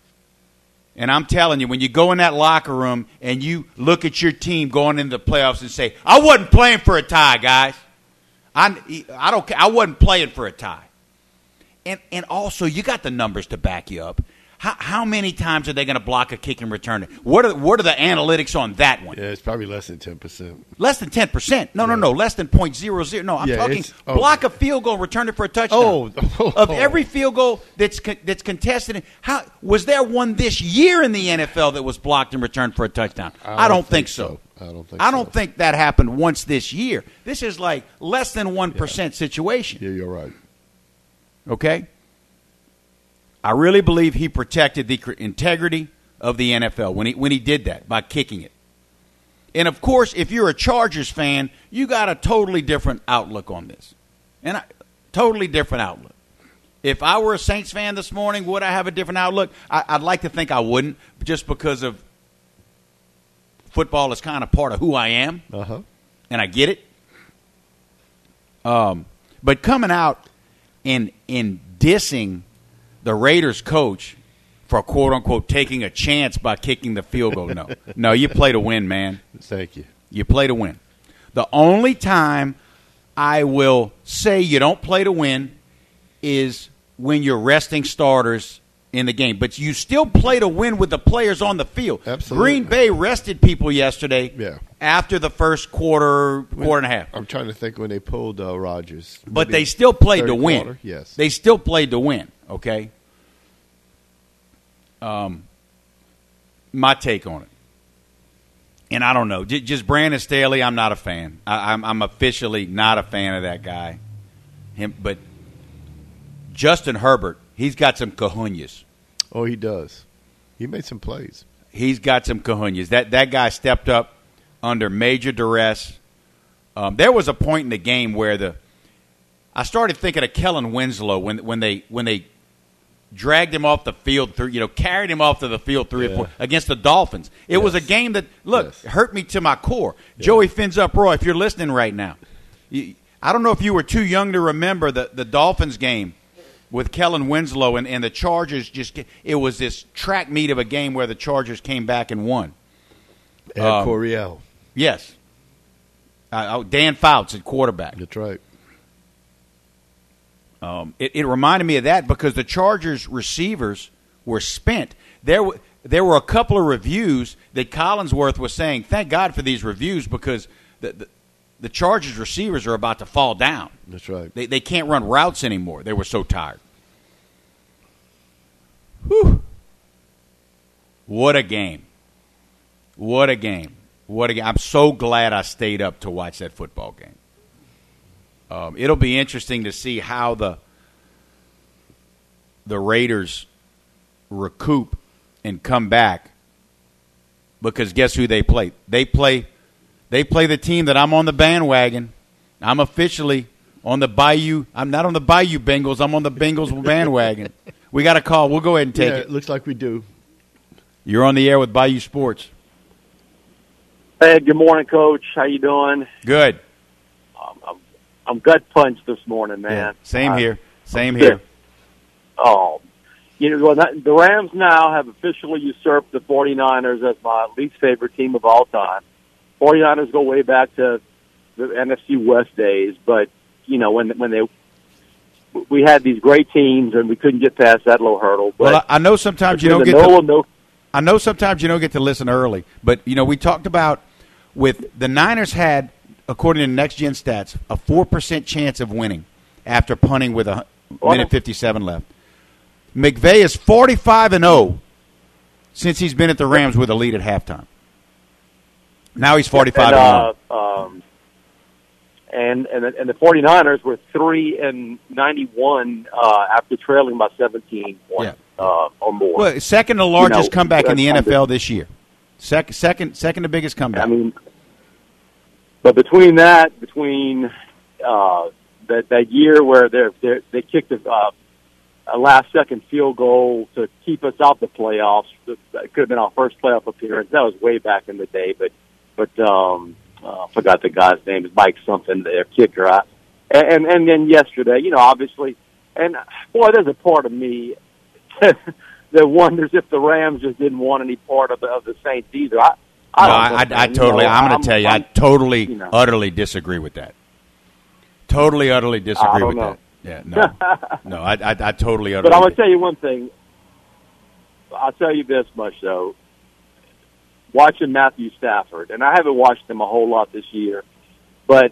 And I'm telling you, when you go in that locker room and you look at your team going into the playoffs and say, I wasn't playing for a tie, guys. I, I don't I wasn't playing for a tie. And and also, you got the numbers to back you up. How how many times are they going to block a kick and return it? What are what are the analytics on that one? Yeah, it's probably less than ten percent. Less than ten percent? No, yeah. no, no, less than point zero zero. No, I'm yeah, talking oh. block a field goal, return it for a touchdown. Oh, oh. Of every field goal that's that's contested, how was there one this year in the N F L that was blocked and returned for a touchdown? I don't, I don't think, think so. so. I don't think I don't so. think that happened once this year. This is like less than one yeah. percent situation. Yeah, you're right. Okay? I really believe he protected the integrity of the N F L when he when he did that by kicking it. And, of course, if you're a Chargers fan, you got a totally different outlook on this. And I, totally different outlook. If I were a Saints fan this morning, would I have a different outlook? I, I'd like to think I wouldn't, just because of football is kind of part of who I am, uh-huh. and I get it. Um, but coming out and in dissing the Raiders coach for quote unquote taking a chance by kicking the field goal, no, no, you play to win, man. Thank you. You play to win. The only time I will say you don't play to win is when you're resting starters in the game, but you still play to win with the players on the field. Absolutely. Green Bay rested people yesterday yeah. after the first quarter, quarter when, and a half. I'm trying to think when they pulled uh, Rodgers. But they still played to win. Quarter? Yes. They still played to win, okay? Um, my take on it. And I don't know. J- just Brandon Staley, I'm not a fan. I, I'm, I'm officially not a fan of that guy. Him, But Justin Herbert, he's got some cojones. Oh, he does. He made some plays. He's got some cojones. That that guy stepped up under major duress. Um, there was a point in the game where the I started thinking of Kellen Winslow when when they when they dragged him off the field through you know carried him off to the field three yeah. or four against the Dolphins. It yes. was a game that look yes. hurt me to my core. Yeah. Joey Fins-Up-Roy, if you're listening right now, you, I don't know if you were too young to remember the the Dolphins game with Kellen Winslow and, and the Chargers. Just it was this track meet of a game where the Chargers came back and won. Ed um, Coryell. Yes. Uh, Dan Fouts at quarterback. That's right. Um, it, it reminded me of that because the Chargers receivers were spent. There, w- there were a couple of reviews that Collinsworth was saying, thank God for these reviews because the, the, the Chargers receivers are about to fall down. That's right. They, they can't run routes anymore. They were so tired. Whew. What a game. What a game. What a game. I'm so glad I stayed up to watch that football game. Um, it'll be interesting to see how the the Raiders recoup and come back because guess who they play? They play they play the team that I'm on the bandwagon. I'm officially on the Bayou. I'm not on the Bayou Bengals. I'm on the Bengals bandwagon. We got a call. We'll go ahead and take yeah, it. It looks like we do. You're on the air with Bayou Sports. Hey, good morning, Coach. How you doing? Good. Um, I'm, I'm gut punched this morning, man. Yeah, same I, here. Same I'm here. sick. Oh, you know, well, that, the Rams now have officially usurped the 49ers as my least favorite team of all time. 49ers go way back to the N F C West days, but you know when when they we had these great teams and we couldn't get past that little hurdle. But well, I, I know sometimes you don't get no, to, no, I know sometimes you don't get to listen early, but you know we talked about with the Niners had, according to Next Gen Stats, a four percent chance of winning after punting with a minute fifty-seven left. McVay is forty-five and oh since he's been at the Rams with a lead at halftime. Now he's forty-five and uh, um, and and the, and the 49ers were three and ninety-one uh, after trailing by seventeen points yeah. uh, or more. Well, second to largest you know, comeback in the N F L of, this year. Second, second, second to biggest comeback. I mean, but between that, between uh, that that year where they they they kicked a, uh, a last second field goal to keep us out the playoffs, it could have been our first playoff appearance. That was way back in the day, but but um, uh, I forgot the guy's name. It's Mike something, their kicker. I, and and then yesterday, you know, obviously, and boy, there's a part of me that wonders if the Rams just didn't want any part of the, of the Saints either. I, I, no, I, I, I totally. know, I'm going to tell you, I'm, I totally, you know. utterly disagree with that. Totally, utterly disagree with know. that. Yeah, no, no, I, I, I totally, utterly. But I'm going to tell you one thing. I'll tell you this much though. Watching Matthew Stafford, and I haven't watched him a whole lot this year, but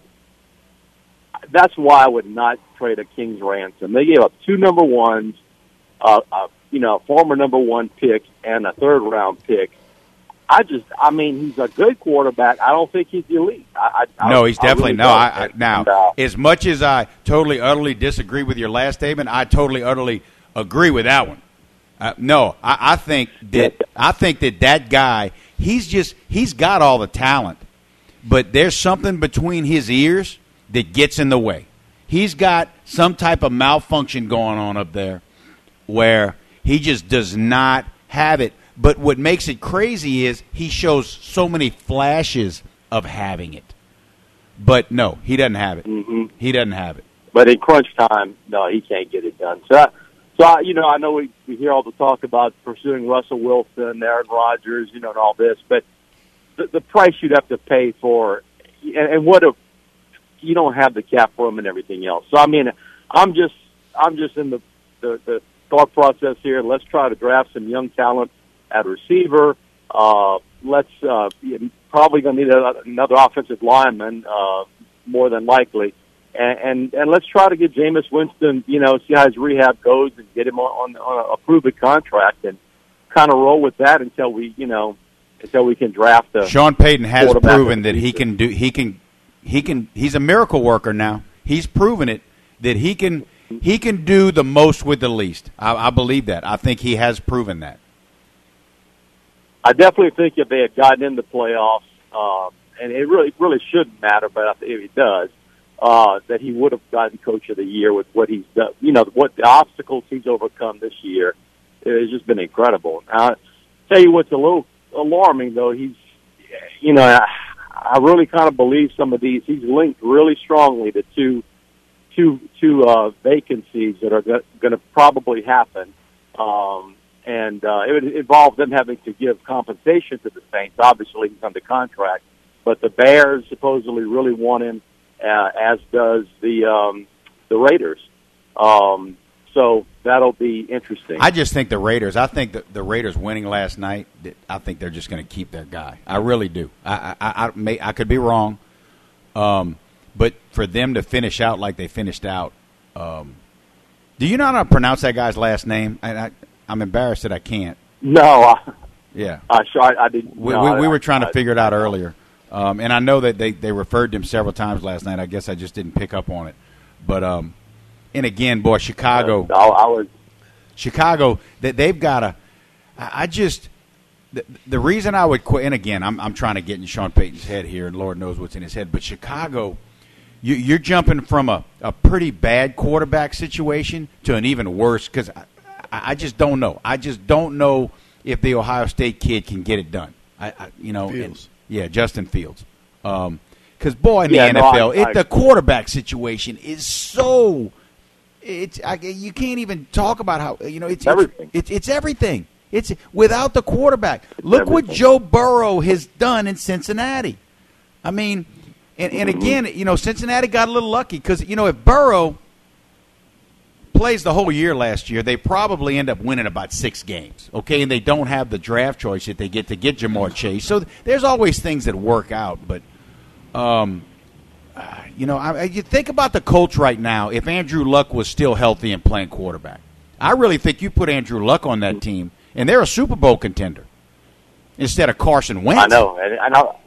that's why I would not trade a king's ransom. They gave up two number ones, uh, uh, you know, a former number one pick and a third round pick. I just, I mean, he's a good quarterback. I don't think he's elite. I, I, no, he's I definitely really no. I, I, and, now, uh, as much as I totally, utterly disagree with your last statement, I totally, utterly agree with that one. Uh, no, I, I think that I think that that guy, he's just he's got all the talent, but there's something between his ears that gets in the way. He's got some type of malfunction going on up there where he just does not have it. But what makes it crazy is he shows so many flashes of having it. But no, he doesn't have it. Mm-hmm. He doesn't have it. But in crunch time, no, he can't get it done. So, I, so I, you know, I know we, we hear all the talk about pursuing Russell Wilson, Aaron Rodgers, you know, and all this. But the, the price you'd have to pay for, and, and what if you don't have the cap room and everything else. So, I mean, I'm just, I'm just in the, the, the thought process here. Let's try to draft some young talent at receiver. Uh, let's uh, probably going to need a, another offensive lineman, uh, more than likely, and, and and let's try to get Jameis Winston. You know, see how his rehab goes and get him on, on a proven contract and kind of roll with that until we, you know, until we can draft a. Sean Payton has proven that he can do. He can. He can. He's a miracle worker now. He's proven it that he can. He can do the most with the least. I, I believe that. I think he has proven that. I definitely think if they had gotten in the playoffs, um, and it really really shouldn't matter, but I think if it does, uh, that he would have gotten Coach of the Year with what he's done. You know, what the obstacles he's overcome this year. It's just been incredible. I'll tell you what's a little alarming, though. He's, you know, I, I really kind of believe some of these. He's linked really strongly to two, two, two uh, vacancies that are going to probably happen. Um, And uh, it would involve them having to give compensation to the Saints. Obviously, he's under contract. But the Bears supposedly really want him, uh, as does the um, the Raiders. Um, so that'll be interesting. I just think the Raiders, I think that the Raiders winning last night, I think they're just going to keep their guy. I really do. I, I, I, may, I could be wrong. Um, but for them to finish out like they finished out, um, do you know how to pronounce that guy's last name? I, I I'm embarrassed that I can't. No. I, yeah. Uh, sure, I, I didn't. We, no, we, I, we were trying I, to figure it out earlier. Um, and I know that they, they referred to him several times last night. I guess I just didn't pick up on it. But, um, and again, boy, Chicago. Uh, I, I was. Chicago, that they've got to. I just. The, the reason I would quit, and again, I'm, I'm trying to get in Sean Payton's head here, and Lord knows what's in his head. But Chicago, you, you're jumping from a, a pretty bad quarterback situation to an even worse because. I just don't know. I just don't know if the Ohio State kid can get it done. I, I you know, and, yeah, Justin Fields. Because um, boy, in the yeah, N F L, no, I, it, the quarterback situation is so. It's I, you can't even talk about how you know it's everything. It's, it's, it's everything. It's without the quarterback. It's Look everything. what Joe Burrow has done in Cincinnati. I mean, and, and again, you know, Cincinnati got a little lucky because you know if Burrow. plays the whole year last year, they probably end up winning about six games, okay? And they don't have the draft choice that they get to get Jamar Chase. So there's always things that work out. But, um, uh, you know, I, you think about the Colts right now, if Andrew Luck was still healthy and playing quarterback. I really think you put Andrew Luck on that team, and they're a Super Bowl contender instead of Carson Wentz. I know. And I know.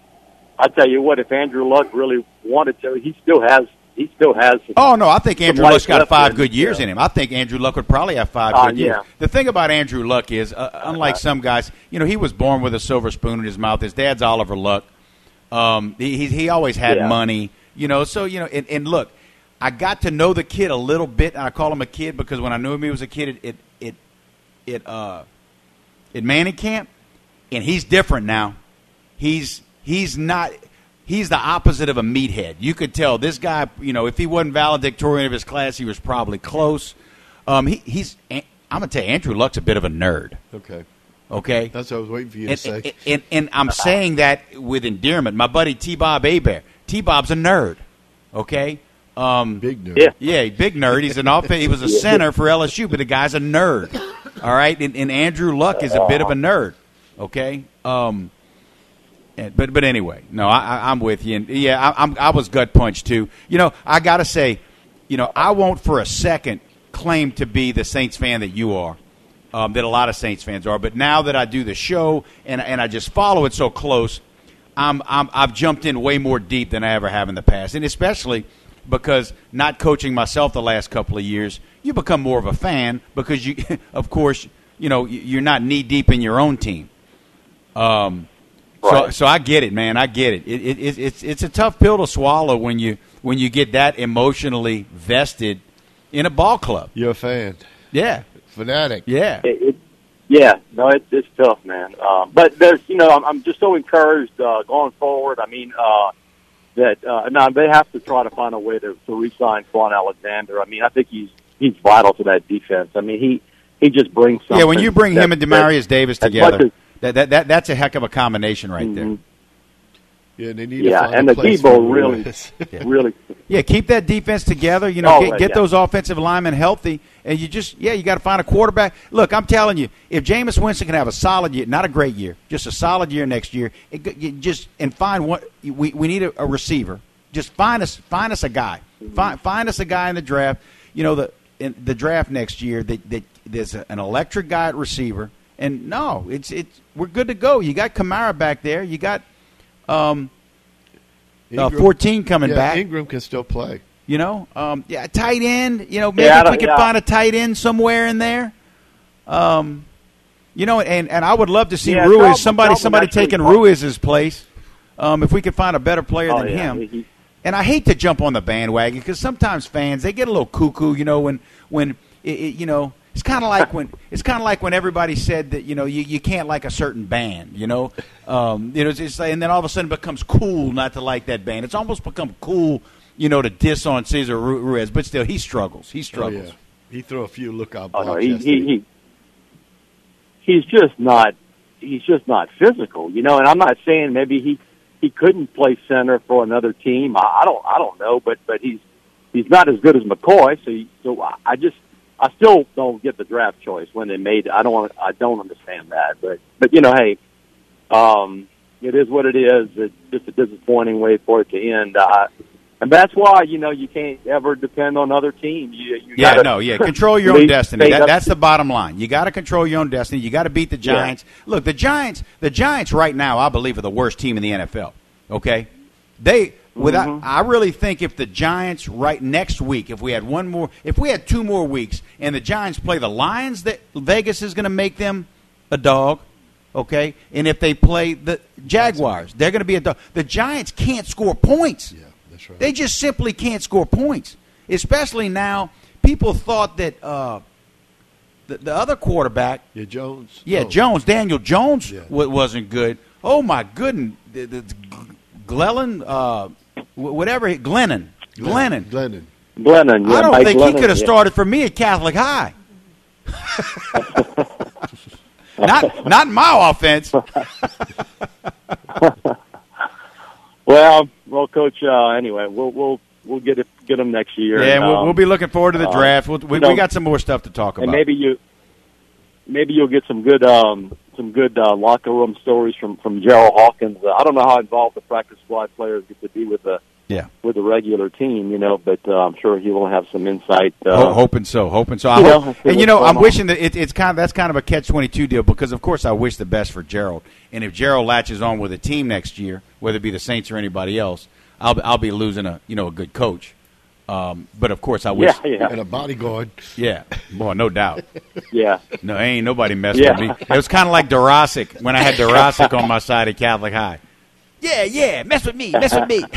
I tell you what, if Andrew Luck really wanted to, he still has He still has. Oh, no, I think Andrew Luck's got five in, good years yeah. in him. I think Andrew Luck would probably have five uh, good yeah. years. The thing about Andrew Luck is, uh, unlike some guys, you know, he was born with a silver spoon in his mouth. His dad's Oliver Luck. Um, he, he he always had yeah. money, you know. So, you know, and, and look, I got to know the kid a little bit, and I call him a kid because when I knew him he was a kid at, at, at, at, uh, at Manning Camp, and he's different now. He's He's not – He's the opposite of a meathead. You could tell this guy, you know, if he wasn't valedictorian of his class, he was probably close. Um, he, he's, I'm going to tell you, Andrew Luck's a bit of a nerd. Okay. Okay? That's what I was waiting for you and, to say. And, and, and I'm saying that with endearment. My buddy T-Bob Hebert. T-Bob's a nerd. Okay? Um, big nerd. Yeah. Yeah, big nerd. He's an off- He was a center for L S U, but the guy's a nerd. All right? And, and Andrew Luck is a bit of a nerd. Okay? Um And, but but anyway, no, I, I'm with you, and yeah, I, I'm I was gut punched too. You know, I got to say, you know, I won't for a second claim to be the Saints fan that you are, um, that a lot of Saints fans are. But now that I do the show and and I just follow it so close, I'm I'm I've jumped in way more deep than I ever have in the past, and especially because not coaching myself the last couple of years, you become more of a fan because you, of course, you know, you're not knee deep in your own team. Um. So, so I get it, man. I get it. It, it, it. It's it's a tough pill to swallow when you when you get that emotionally vested in a ball club. You're a fan. Yeah, fanatic. Yeah, it, it, yeah. No, it, it's tough, man. Um, but there's, you know, I'm, I'm just so encouraged uh, going forward. I mean, uh, that uh, now they have to try to find a way to, to re-sign Quan Alexander. I mean, I think he's he's vital to that defense. I mean, he he just brings something. Yeah, when you bring that, him and Demarius that, Davis together. That, that that that's a heck of a combination right mm-hmm. there. Yeah, they need yeah, to find and a the place Debo really, yeah. really. Yeah, keep that defense together. You know, oh, get, right, get yeah. those offensive linemen healthy, and you just yeah, you got to find a quarterback. Look, I'm telling you, if Jameis Winston can have a solid year, not a great year, just a solid year next year, it, you just and find what we we need a, a receiver. Just find us find us a guy. Mm-hmm. Find find us a guy in the draft. You know the in the draft next year that that there's a, an electric guy at receiver. And no, it's it's we're good to go. You got Kamara back there. You got um, uh, fourteen coming yeah, back. Ingram can still play. You know, um, yeah, tight end. You know, maybe yeah, if we could yeah. find a tight end somewhere in there. Um, you know, and, and I would love to see yeah, Ruiz. Dalvin, somebody Dalvin somebody taking fun. Ruiz's place. Um, if we could find a better player oh, than yeah. him. He, and I hate to jump on the bandwagon because sometimes fans they get a little cuckoo. You know, when when it, it, you know. It's kind of like when it's kind of like when everybody said that you know you, you can't like a certain band, you know, um, you know, it's, it's, and then all of a sudden it becomes cool not to like that band. It's almost become cool, you know, to diss on Cesar Ruiz, but still he struggles. He struggles. Oh, yeah. He threw a few lookout oh, blocks. no, he, yesterday. he, he, he's just not he's just not physical, you know. And I'm not saying maybe he, he couldn't play center for another team. I, I don't I don't know, but but he's he's not as good as McCoy. So he, so I, I just. I still don't get the draft choice when they made it. I don't want. I don't understand that. But but you know, hey, um, it is what it is. It's just a disappointing way for it to end. Uh, and that's why you know you can't ever depend on other teams. You, you yeah, gotta no, yeah. Control your own destiny. That, that's the bottom line. You got to control your own destiny. You got to beat the Giants. Yeah. Look, the Giants. The Giants right now, I believe, are the worst team in the N F L. Okay, they. Without, mm-hmm. I really think if the Giants right next week, if we had one more, if we had two more weeks, and the Giants play the Lions, that Vegas is going to make them a dog, okay? And if they play the Jaguars, they're going to be a dog. The Giants can't score points. Yeah, that's right. They just simply can't score points, especially now. People thought that uh, the, the other quarterback, yeah, Jones, yeah, oh. Jones, Daniel Jones, yeah. w- wasn't good. Oh my goodness, the, the, Glennon. Uh, Whatever, Glennon. Glennon. Glennon. Glennon. Yeah, I don't Mike think Glennon, he could have yeah. started for me at Catholic High. not, not in my offense. well, well, Coach. Uh, anyway, we'll we'll we'll get it, get them next year. Yeah, and, we'll, um, we'll be looking forward to the uh, draft. We'll, we, you know, we got some more stuff to talk about. And maybe you, maybe you'll get some good, um, some good uh, locker room stories from from Gerald Hawkins. Uh, I don't know how involved the practice squad players get to be with the yeah with the regular team, you know, but uh, I'm sure he will have some insight. Uh, Ho- hoping so, hoping so. I you hope, know, and you know, I'm on. wishing that it, it's kind of that's kind of a catch twenty-two deal because, of course, I wish the best for Gerald. And if Gerald latches on with a team next year, whether it be the Saints or anybody else, I'll I'll be losing a you know a good coach. Um, but of course, I wish yeah, yeah. and a bodyguard. Yeah, boy, no doubt. Yeah, no, ain't nobody messing yeah. with me. It was kind of like Durasic when I had Durasic on my side at Catholic High. Yeah, yeah, mess with me, mess with me.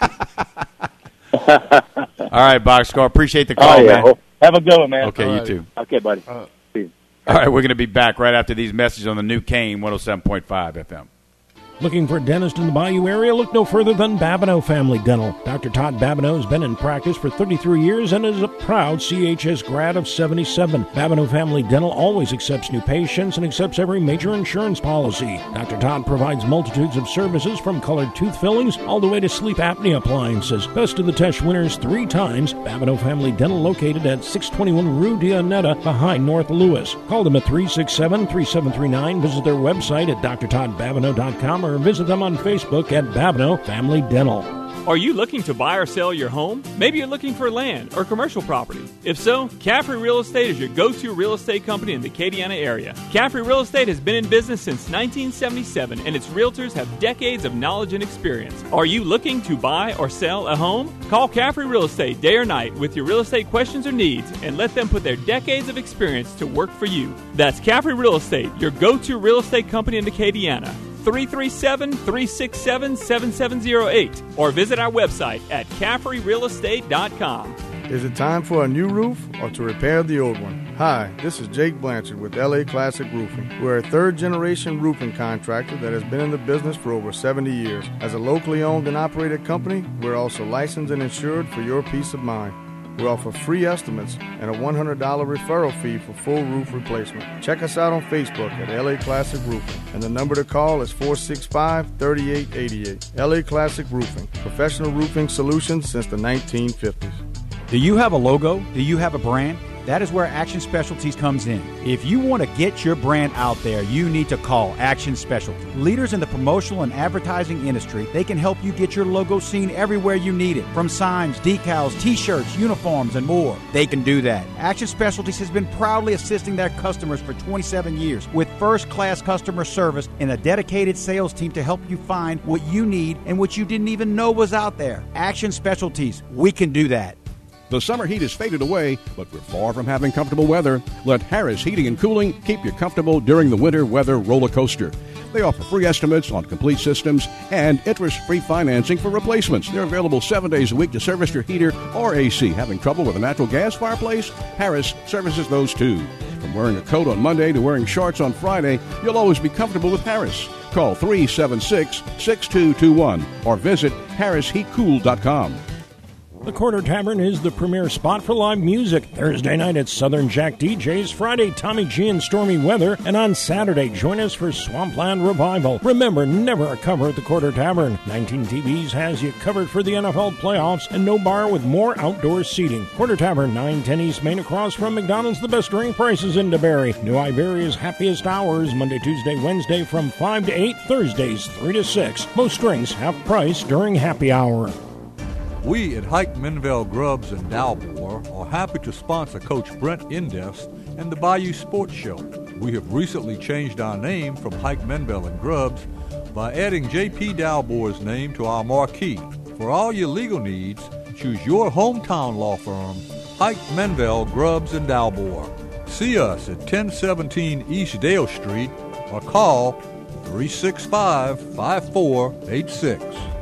All right, Boxcar, appreciate the call, oh, yeah. man. Well, have a good one, man. Okay, All you right. too. Okay, buddy. Uh, See you. All right, we're going to be back right after these messages on the new Kane one oh seven point five F M. Looking for a dentist in the Bayou area? Look no further than Babineau Family Dental. Doctor Todd Babineau has been in practice for thirty-three years and is a proud C H S grad of seventy-seven. Babineau Family Dental always accepts new patients and accepts every major insurance policy. Doctor Todd provides multitudes of services from colored tooth fillings all the way to sleep apnea appliances. Best of the Test winners three times. Babineau Family Dental located at six twenty-one Rue Dionetta behind North Lewis. Call them at three six seven, three seven three nine. Visit their website at d r todd babineau dot com or visit them on Facebook at Babineau Family Dental. Are you looking to buy or sell your home? Maybe you're looking for land or commercial property. If so, Caffrey Real Estate is your go-to real estate company in the Acadiana area. Caffrey Real Estate has been in business since nineteen seventy-seven, and its realtors have decades of knowledge and experience. Are you looking to buy or sell a home? Call Caffrey Real Estate day or night with your real estate questions or needs, and let them put their decades of experience to work for you. That's Caffrey Real Estate, your go-to real estate company in the Acadiana. three three seven, three six seven, seven seven zero eight or visit our website at caffrey real estate dot com. Is it time for a new roof or to repair the old one? Hi, this is Jake Blanchard with L A Classic Roofing. We're a third-generation roofing contractor that has been in the business for over seventy years. As a locally owned and operated company, we're also licensed and insured for your peace of mind. We offer free estimates and a one hundred dollars referral fee for full roof replacement. Check us out on Facebook at L A Classic Roofing, and the number to call is four six five, three eight eight eight. L A Classic Roofing, professional roofing solutions since the nineteen fifties. Do you have a logo? Do you have a brand? That is where Action Specialties comes in. If you want to get your brand out there, you need to call Action Specialties. Leaders in the promotional and advertising industry, they can help you get your logo seen everywhere you need it. From signs, decals, t-shirts, uniforms, and more. They can do that. Action Specialties has been proudly assisting their customers for twenty-seven years with first-class customer service and a dedicated sales team to help you find what you need and what you didn't even know was out there. Action Specialties, we can do that. The summer heat has faded away, but we're far from having comfortable weather. Let Harris Heating and Cooling keep you comfortable during the winter weather roller coaster. They offer free estimates on complete systems and interest-free financing for replacements. They're available seven days a week to service your heater or A C. Having trouble with a natural gas fireplace? Harris services those too. From wearing a coat on Monday to wearing shorts on Friday, you'll always be comfortable with Harris. Call three seven six, six two two one or visit harris heat cool dot com. The Corner Tavern is the premier spot for live music. Thursday night it's Southern Jack D Js, Friday Tommy G and Stormy Weather, and on Saturday join us for Swampland Revival. Remember, never a cover at the Corner Tavern. nineteen T Vs has you covered for the N F L playoffs, and no bar with more outdoor seating. Corner Tavern, nine ten East Main across from McDonald's, the best drink prices in DeBerry. New Iberia's happiest hours, Monday, Tuesday, Wednesday from five to eight, Thursdays three to six. Most drinks half price during happy hour. We at Hike Menville Grubs and Dalbor are happy to sponsor Coach Brent Indest and the Bayou Sports Show. We have recently changed our name from Hike Menville and Grubs by adding J P Dalbor's name to our marquee. For all your legal needs, choose your hometown law firm, Hike Menville Grubs and Dalbor. See us at ten seventeen East Dale Street or call three six five, five four eight six.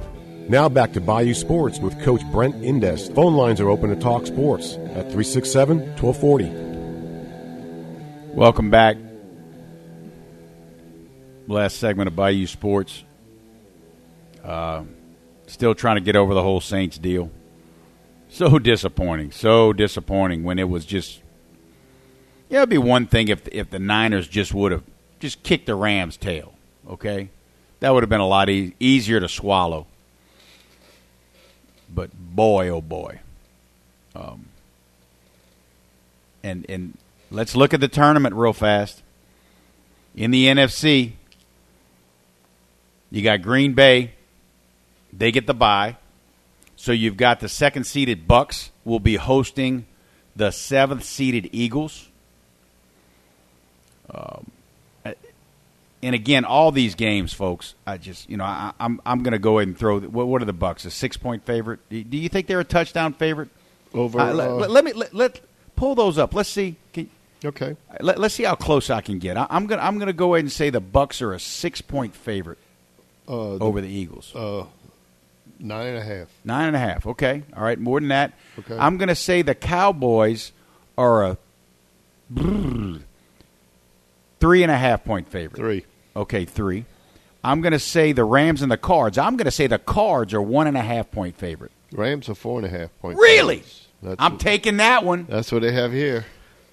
Now back to Bayou Sports with Coach Brent Indest. Phone lines are open to talk sports at three six seven, one two four zero. Welcome back. Last segment of Bayou Sports. Uh, still trying to get over the whole Saints deal. So disappointing. So disappointing when it was just... Yeah, it would be one thing if if the Niners just would have just kicked the Rams' tail, okay? That would have been a lot e- easier to swallow. but boy, oh boy. Um, and and let's look at the tournament real fast. In the N F C, you got Green Bay. They get the bye. So you've got the second-seeded Bucks will be hosting the seventh-seeded Eagles. Um, and again, all these games, folks, I just, you know, I, I'm I'm going to go ahead and throw. What, what are the Bucks? A six-point favorite? Do you think they're a touchdown favorite? Over. Uh, let, uh, let, let me let, let pull those up. Let's see. Can, okay. Let, let's see how close I can get. I, I'm gonna I'm gonna go ahead and say the Bucks are a six-point favorite uh, the, over the Eagles. Uh, nine and a half. Nine and a half. Okay. All right. More than that. Okay. I'm going to say the Cowboys are a brrr, three and a half point favorite. Three. Okay, three. I'm going to say the Rams and the Cards. I'm going to say the Cards are one and a half point favorite. Rams are four and a half point. Really? That's I'm what, taking that one. That's what they have here.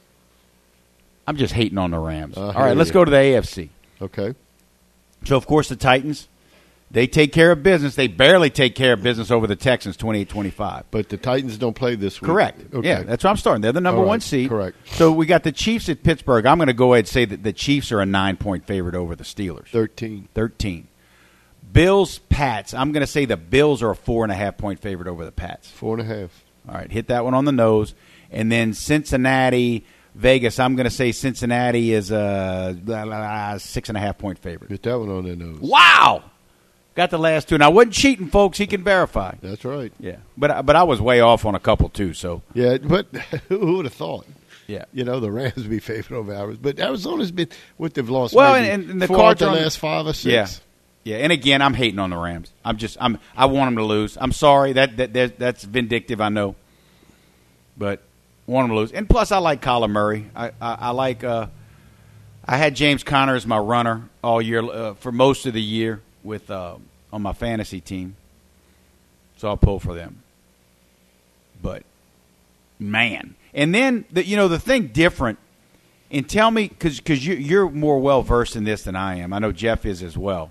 I'm just hating on the Rams. Uh, All right, let's you. go to the A F C. Okay. So, of course, the Titans. They take care of business. They barely take care of business over the Texans, twenty-eight twenty-five. But the Titans don't play this week. Correct. Okay. Yeah, that's where I'm starting. They're the number right. one seed. Correct. So we got the Chiefs at Pittsburgh. I'm going to go ahead and say that the Chiefs are a nine-point favorite over the Steelers. Thirteen. Thirteen. Bills, Pats. I'm going to say the Bills are a four and a half point favorite over the Pats. Four and a half. All right, hit that one on the nose. And then Cincinnati, Vegas. I'm going to say Cincinnati is a blah, blah, blah, six and a half point favorite. Hit that one on the nose. Wow. Got the last two. And I wasn't cheating, folks. He can verify. That's right. Yeah. But but I was way off on a couple, too. So Yeah, but who would have thought? Yeah. You know, the Rams would be favored over Arizona. But Arizona's been, what they've lost, well, maybe and, and the four Cards out are the on last five or six. Yeah. Yeah, and again, I'm hating on the Rams. I'm just, I'm, I want them to lose. I'm sorry. That, that, that That's vindictive, I know. But I want them to lose. And plus, I like Kyler Murray. I, I, I like, uh, I had James Conner as my runner all year, uh, for most of the year with, uh, on my fantasy team, so I'll pull for them. But, man. And then, the, you know, the thing different, and tell me, because you, you're more well-versed in this than I am. I know Jeff is as well.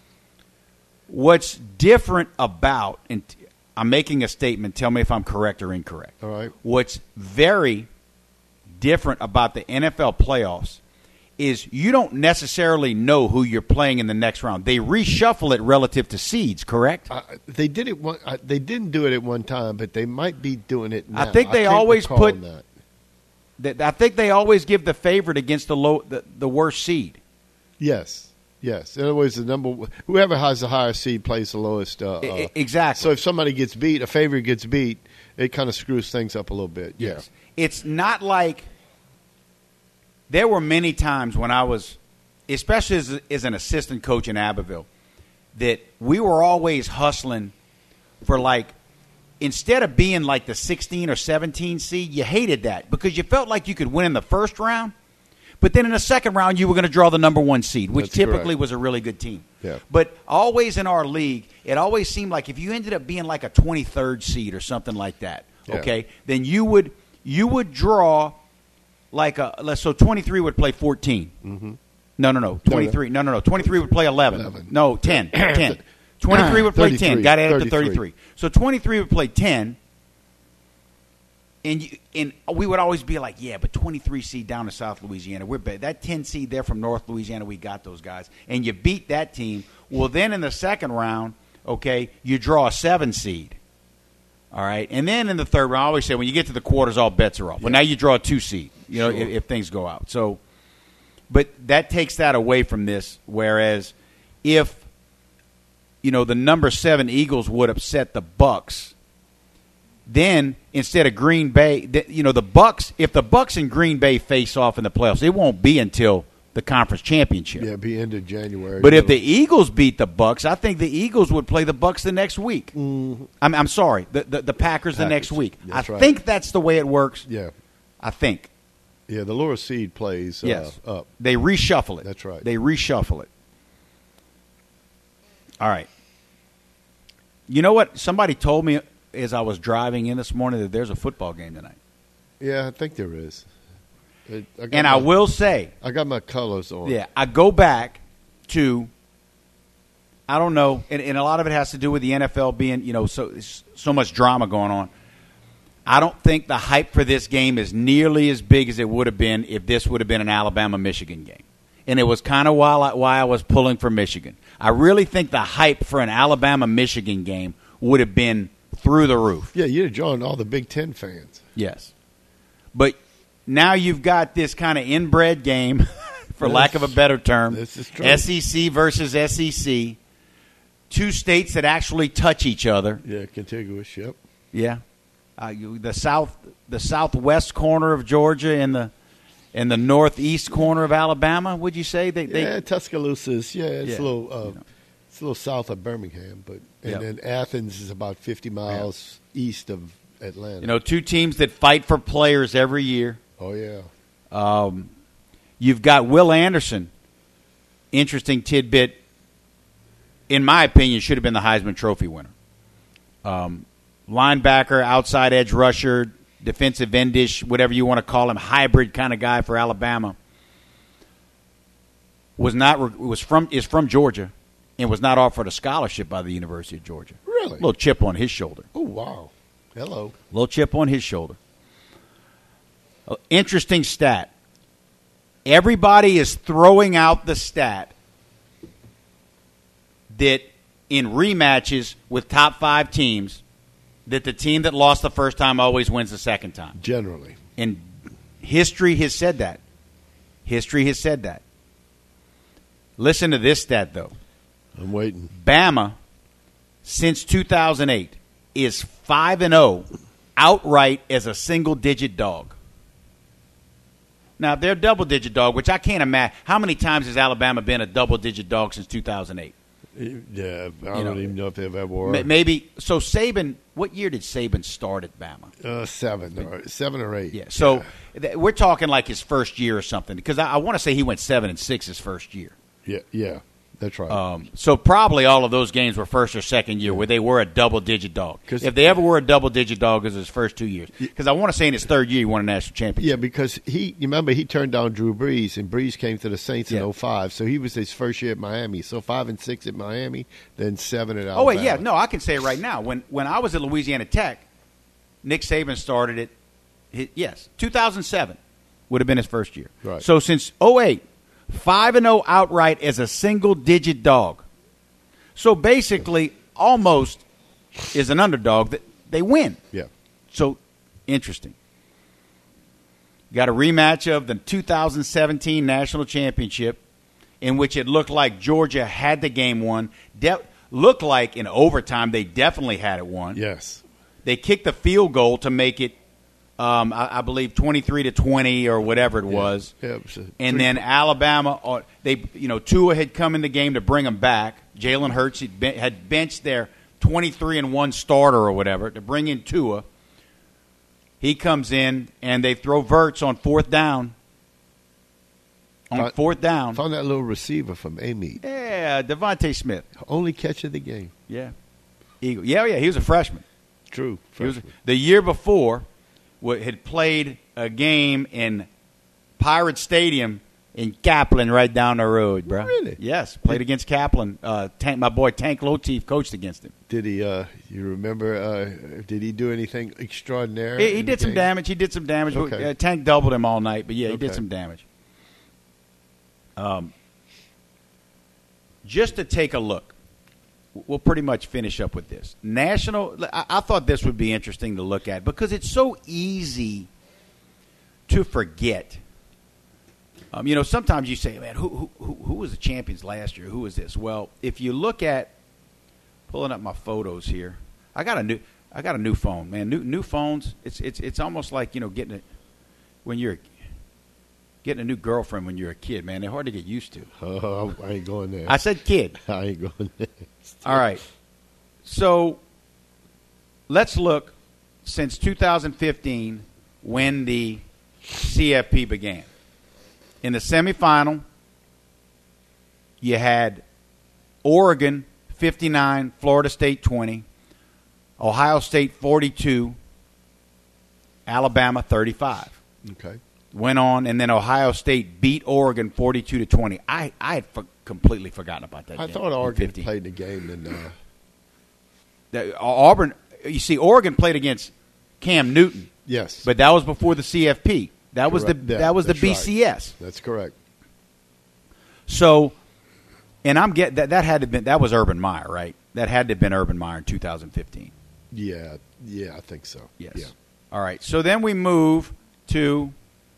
What's different about, and I'm making a statement, tell me if I'm correct or incorrect. All right. What's very different about the N F L playoffs is you don't necessarily know who you're playing in the next round. They reshuffle it relative to seeds, correct? Uh, they did it. One, uh, they didn't do it at one time, but they might be doing it now. I think they I always put. That. That, I think they always give the favorite against the low, the, the worst seed. Yes, yes. In other words, the number whoever has the higher seed plays the lowest. Uh, I, exactly. So if somebody gets beat, a favorite gets beat, it kind of screws things up a little bit. Yes. Yeah. It's not like. There were many times when I was, especially as, as an assistant coach in Abbeville, that we were always hustling for like, instead of being like the sixteen or seventeen seed, you hated that because you felt like you could win in the first round, but then in the second round you were going to draw the number one seed, which That's typically correct. was a really good team. Yeah. But always in our league, it always seemed like if you ended up being like a twenty-third seed or something like that, Yeah. okay, then you would you would draw. Like a so twenty-three would play fourteen. Mm-hmm. No, no, no. twenty-three. No, no, no. twenty-three would play eleven. eleven. No, ten. ten. twenty-three would play ten. Got to add up to thirty-three. thirty-three. So twenty-three would play ten. And you, and we would always be like, yeah, but twenty-three seed down in South Louisiana, we're bad. That ten seed there from North Louisiana, we got those guys. And you beat that team. Well, then in the second round, okay, you draw a seven seed. All right, and then in the third round, I always say when you get to the quarters, all bets are off. Yeah. Well, now you draw a two seed. You know, Sure. if, if things go out. So, but that takes that away from this. Whereas, if you know the number seven Eagles would upset the Bucks, then instead of Green Bay, th- you know the Bucks. If the Bucks and Green Bay face off in the playoffs, it won't be until the conference championship. Yeah, it'd be end of January. But if the Eagles beat the Bucks, I think the Eagles would play the Bucks the next week. Mm-hmm. I'm, I'm sorry, the, the the Packers the Packers. next week. That's I right. think that's the way it works. Yeah, I think. yeah, the lower seed plays uh, Yes. up. They reshuffle it. That's right. They reshuffle it. All right. You know what? Somebody told me as I was driving in this morning that there's a football game tonight. Yeah, I think there is. It, I got And my, I will say, I got my colors on. yeah, I go back to, I don't know, and, and a lot of it has to do with the N F L being, you know, so so much drama going on. I don't think the hype for this game is nearly as big as it would have been if this would have been an Alabama-Michigan game. And it was kind of why I, why I was pulling for Michigan. I really think the hype for an Alabama-Michigan game would have been through the roof. Yeah, you'd have drawn all the Big Ten fans. Yes. But now you've got this kind of inbred game, for Yes. lack of a better term, This is true. S E C versus S E C, two states that actually touch each other. Yeah, contiguous, yep. Yeah. Uh, you, the south, the southwest corner of Georgia and the and the northeast corner of Alabama. Would you say they? they Yeah, Tuscaloosa is, yeah, it's Yeah, a little uh, you know. it's a little south of Birmingham, but and Yep. then Athens is about fifty miles east of Atlanta. You know, two teams that fight for players every year. Oh yeah. Um, you've got Will Anderson. Interesting tidbit. In my opinion, should have been the Heisman Trophy winner. Um, linebacker, outside edge rusher, defensive endish, whatever you want to call him, hybrid kind of guy for Alabama. Was not was from is from Georgia, and was not offered a scholarship by the University of Georgia. Really? A little chip on his shoulder. Oh wow. Hello. A little chip on his shoulder. Uh, interesting stat. Everybody is throwing out the stat that in rematches with top five teams, that the team that lost the first time always wins the second time. Generally. And history has said that. History has said that. Listen to this stat, though. I'm waiting. Bama, since two thousand eight, is five and oh outright as a single-digit dog. Now, they're a double-digit dog, which I can't imagine. How many times has Alabama been a double-digit dog since two thousand eight? Yeah, I don't know, even know if they've ever were. M- Maybe. So Saban, what year did Saban start at Bama? Uh, seven or seven or eight. Yeah. So th- we're talking like his first year or something, because I, I want to say he went seven and six his first year. Yeah, yeah, that's right. Um, so probably all of those games were first or second year where they were a double-digit dog. If they ever were a double-digit dog, it was his first two years. Because I want to say in his third year he won a national championship. Yeah, because he, you remember, he turned down Drew Brees, and Brees came to the Saints Yeah. in oh five, so he was his first year at Miami. So five and six at Miami, then seven at Alabama. Oh, wait, yeah. No, I can say it right now. When when I was at Louisiana Tech, Nick Saban started it, hi- yes, two thousand seven would have been his first year. Right. So since oh eight, five and oh outright as a single-digit dog. So basically, almost is an underdog that they win. Yeah. So, interesting. Got a rematch of the two thousand seventeen national championship, in which it looked like Georgia had the game won. De- looked like in overtime they definitely had it won. Yes. They kicked the field goal to make it, um, I, I believe, twenty-three to twenty or whatever it Yeah. was. Yeah, it was a and three- then Alabama, uh, they, you know, Tua had come in the game to bring them back. Jalen Hurts had, ben- had benched their twenty-three and one starter or whatever to bring in Tua. He comes in, and they throw Verts on fourth down. On Found- fourth down. Found that little receiver from Amite. Yeah, Devontae Smith. Only catch of the game. Yeah. Eagle. Yeah, yeah, he was a freshman. True. He was, Freshman. the year before, wa- had played a game in Pirate Stadium in Kaplan right down the road, bro. Really? Yes, played against Kaplan. Uh, Tank, my boy Tank Lotief coached against him. Did he, uh, you remember, uh, did he do anything extraordinary? He, he in the did some game? damage. He did some damage. Okay. Uh, Tank doubled him all night, but yeah, he did Okay. some damage. Um, just to take a look, we'll pretty much finish up with this. National, I, I thought this would be interesting to look at because it's so easy to forget. Um, you know, sometimes you say, man, who, who, who was the champions last year? Who was this? Well, if you look at, pulling up my photos here, I got a new, I got a new phone, man. New new phones, it's it's it's almost like, you know, getting it when you're getting a new girlfriend when you're a kid, man. They're hard to get used to. Oh, I ain't going there. I said kid. I ain't going there. All right. So let's look since two thousand fifteen when the C F P began. In the semifinal, you had Oregon fifty-nine, Florida State twenty, Ohio State forty-two, Alabama thirty-five. Okay. went on, and then Ohio State beat Oregon forty-two to twenty. I I had for, completely forgotten about that. I game thought Oregon fifty. played the game and uh... the, Auburn. You see, Oregon played against Cam Newton. Yes, but that was before the C F P. That correct. was the yeah, that was the that's B C S. Right. That's correct. So, and I'm get that that had to been that was Urban Meyer, right? That had to have been Urban Meyer in two thousand fifteen. Yeah, yeah, I think so. Yes. Yeah. All right. So then we move to.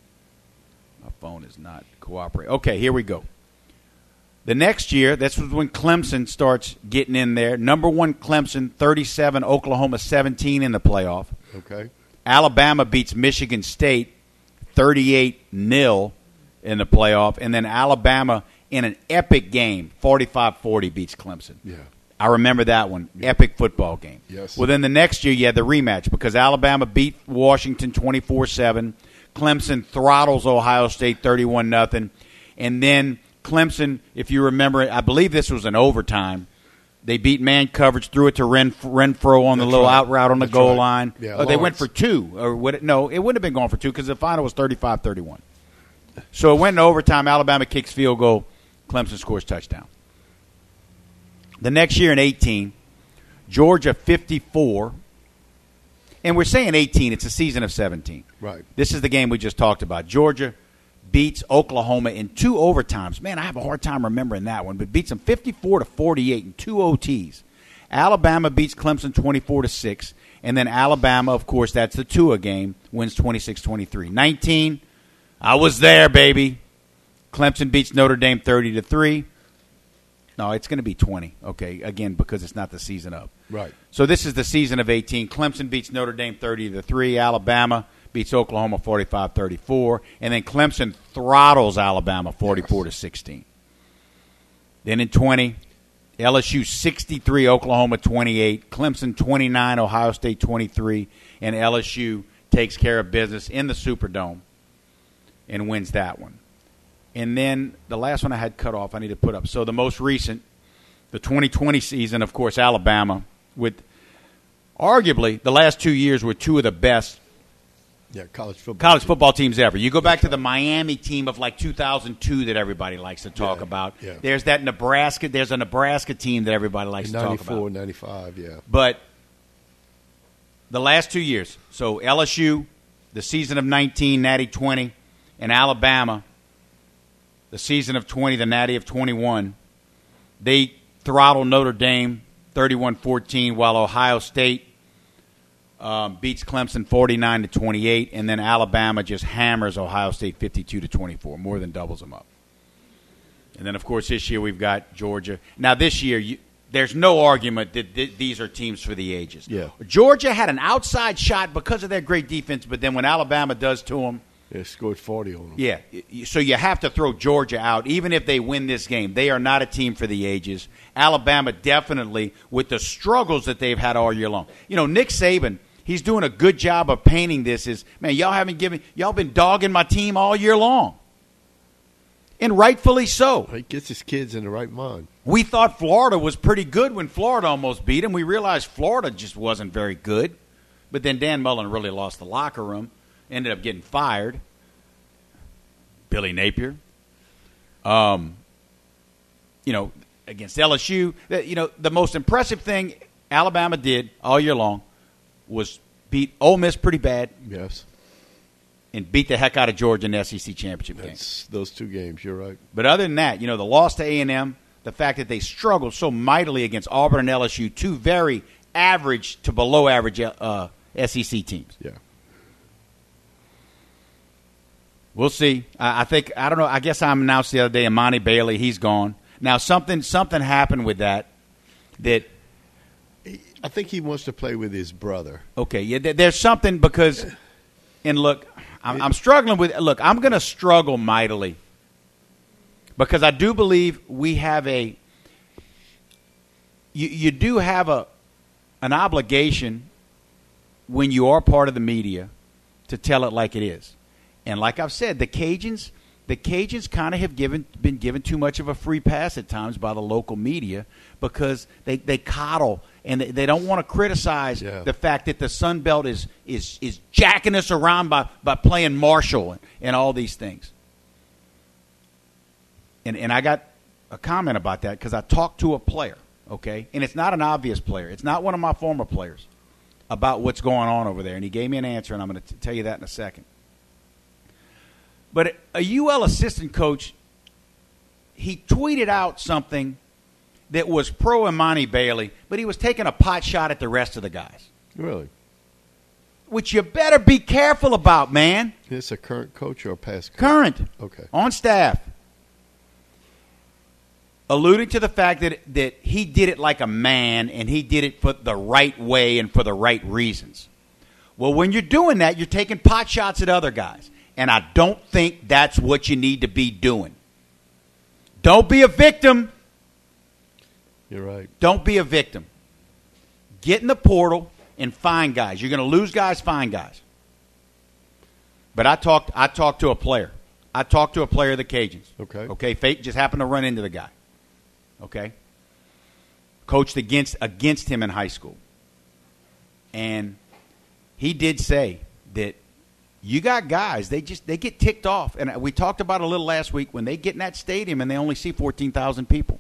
My phone is not cooperating. Okay, here we go. The next year, this was when Clemson starts getting in there. Number one, Clemson, thirty-seven, Oklahoma seventeen in the playoff. Okay. Alabama beats Michigan State thirty-eight nil in the playoff. And then Alabama, in an epic game, forty-five forty beats Clemson. Yeah. I remember that one. Yeah. Epic football game. Yes. Well, then the next year you had the rematch because Alabama beat Washington twenty-four seven. Clemson throttles Ohio State thirty-one nothing. And then Clemson, if you remember, I believe this was an overtime. They beat man coverage, threw it to Ren, Renfro on the That's little right. out route on the That's goal right. line. Yeah, oh, they went Lawrence. for two. Or would it, no, it wouldn't have been going for two because the final was thirty-five thirty-one. So it went in overtime. Alabama kicks field goal. Clemson scores touchdown. The next year in eighteen, Georgia fifty-four. And we're saying eighteen. It's a season of seventeen. Right. This is the game we just talked about. Georgia beats Oklahoma in two overtimes. Man, I have a hard time remembering that one, but beats them fifty-four to forty-eight in two O Ts. Alabama beats Clemson twenty-four to six, and then Alabama, of course, that's the Tua game, wins twenty-six twenty-three. nineteen, I was there, baby. Clemson beats Notre Dame thirty to three. No, it's going to be twenty, okay, again, because it's not the season of. Right. So this is the season of eighteen. Clemson beats Notre Dame thirty to three. Alabama beats Oklahoma forty-five thirty-four. And then Clemson throttles Alabama forty-four to sixteen. Then in twenty, L S U sixty-three, Oklahoma twenty-eight. Clemson twenty-nine, Ohio State twenty-three. And L S U takes care of business in the Superdome and wins that one. And then the last one I had cut off, I need to put up. So the most recent, the twenty twenty season, of course, Alabama, with arguably the last two years were two of the best yeah, college football college team. football teams ever. You go back to the Miami team of like two thousand two that everybody likes to talk Yeah, about. yeah. There's that Nebraska. There's a Nebraska team that everybody likes to talk ninety-four, about. ninety-five, yeah. But the last two years, so L S U, the season of nineteen, Natty twenty, and Alabama, the season of twenty, the Natty of twenty-one, they throttle Notre Dame thirty-one fourteen, while Ohio State um, beats Clemson forty-nine to twenty-eight, and then Alabama just hammers Ohio State fifty-two to twenty-four, more than doubles them up. And then, of course, this year we've got Georgia. Now, this year, you, there's no argument that th- these are teams for the ages. Yeah. Georgia had an outside shot because of their great defense, but then when Alabama does to them, They scored forty on them. yeah, so you have to throw Georgia out. Even if they win this game, they are not a team for the ages. Alabama definitely, with the struggles that they've had all year long. You know, Nick Saban, he's doing a good job of painting this as, man, y'all haven't given, y'all been dogging my team all year long. And rightfully so. He gets his kids in the right mind. We thought Florida was pretty good when Florida almost beat him. We realized Florida just wasn't very good. But then Dan Mullen really lost the locker room, ended up getting fired. Billy Napier. Um, you know, against L S U, you know, the most impressive thing Alabama did all year long was beat Ole Miss pretty bad. Yes. And beat the heck out of Georgia in the S E C championship game. That's those two games, you're right. But other than that, you know, the loss to A and M, the fact that they struggled so mightily against Auburn and L S U, two very average to below average uh, S E C teams. Yeah. We'll see. I, I think, I don't know, I guess I announced the other day, Imani Bailey, he's gone. Now, something something happened with that that I think he wants to play with his brother. Okay, yeah, there, there's something because, and look, I'm, I'm struggling with, look, I'm going to struggle mightily because I do believe we have a, you, you do have a an obligation when you are part of the media to tell it like it is. And like I've said, the Cajuns, the Cajuns kind of have given been given too much of a free pass at times by the local media because they, they coddle and they, they don't want to criticize Yeah. the fact that the Sun Belt is is is jacking us around by, by playing Marshall and, and all these things. And and I got a comment about that because I talked to a player, okay? And it's not an obvious player. It's not one of my former players about what's going on over there. And he gave me an answer, and I'm going to tell you that in a second. But a U L assistant coach, he tweeted out something that was pro Imani Bailey, but he was taking a pot shot at the rest of the guys. Really? Which you better be careful about, man. Is this a current coach or a past coach? Current. Okay. On staff. Alluding to the fact that that he did it like a man and he did it for the right way and for the right reasons. Well, when you're doing that, you're taking pot shots at other guys. And I don't think that's what you need to be doing. Don't be a victim. You're right. Don't be a victim. Get in the portal and find guys. You're going to lose guys, find guys. But I talked I talked to a player. I talked to a player of the Cajuns. Okay. Okay, fate just happened to run into the guy. Okay? Coached against against him in high school. And he did say that you got guys, they just they get ticked off. And we talked about it a little last week when they get in that stadium and they only see fourteen thousand people.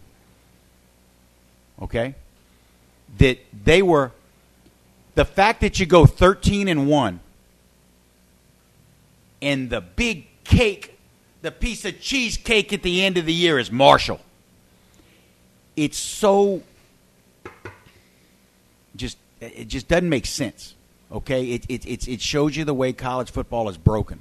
Okay? That they were the fact that you go thirteen and one and the big cake, the piece of cheesecake at the end of the year is Marshall. It's so just it just doesn't make sense. Okay, it it it, it shows you the way college football is broken.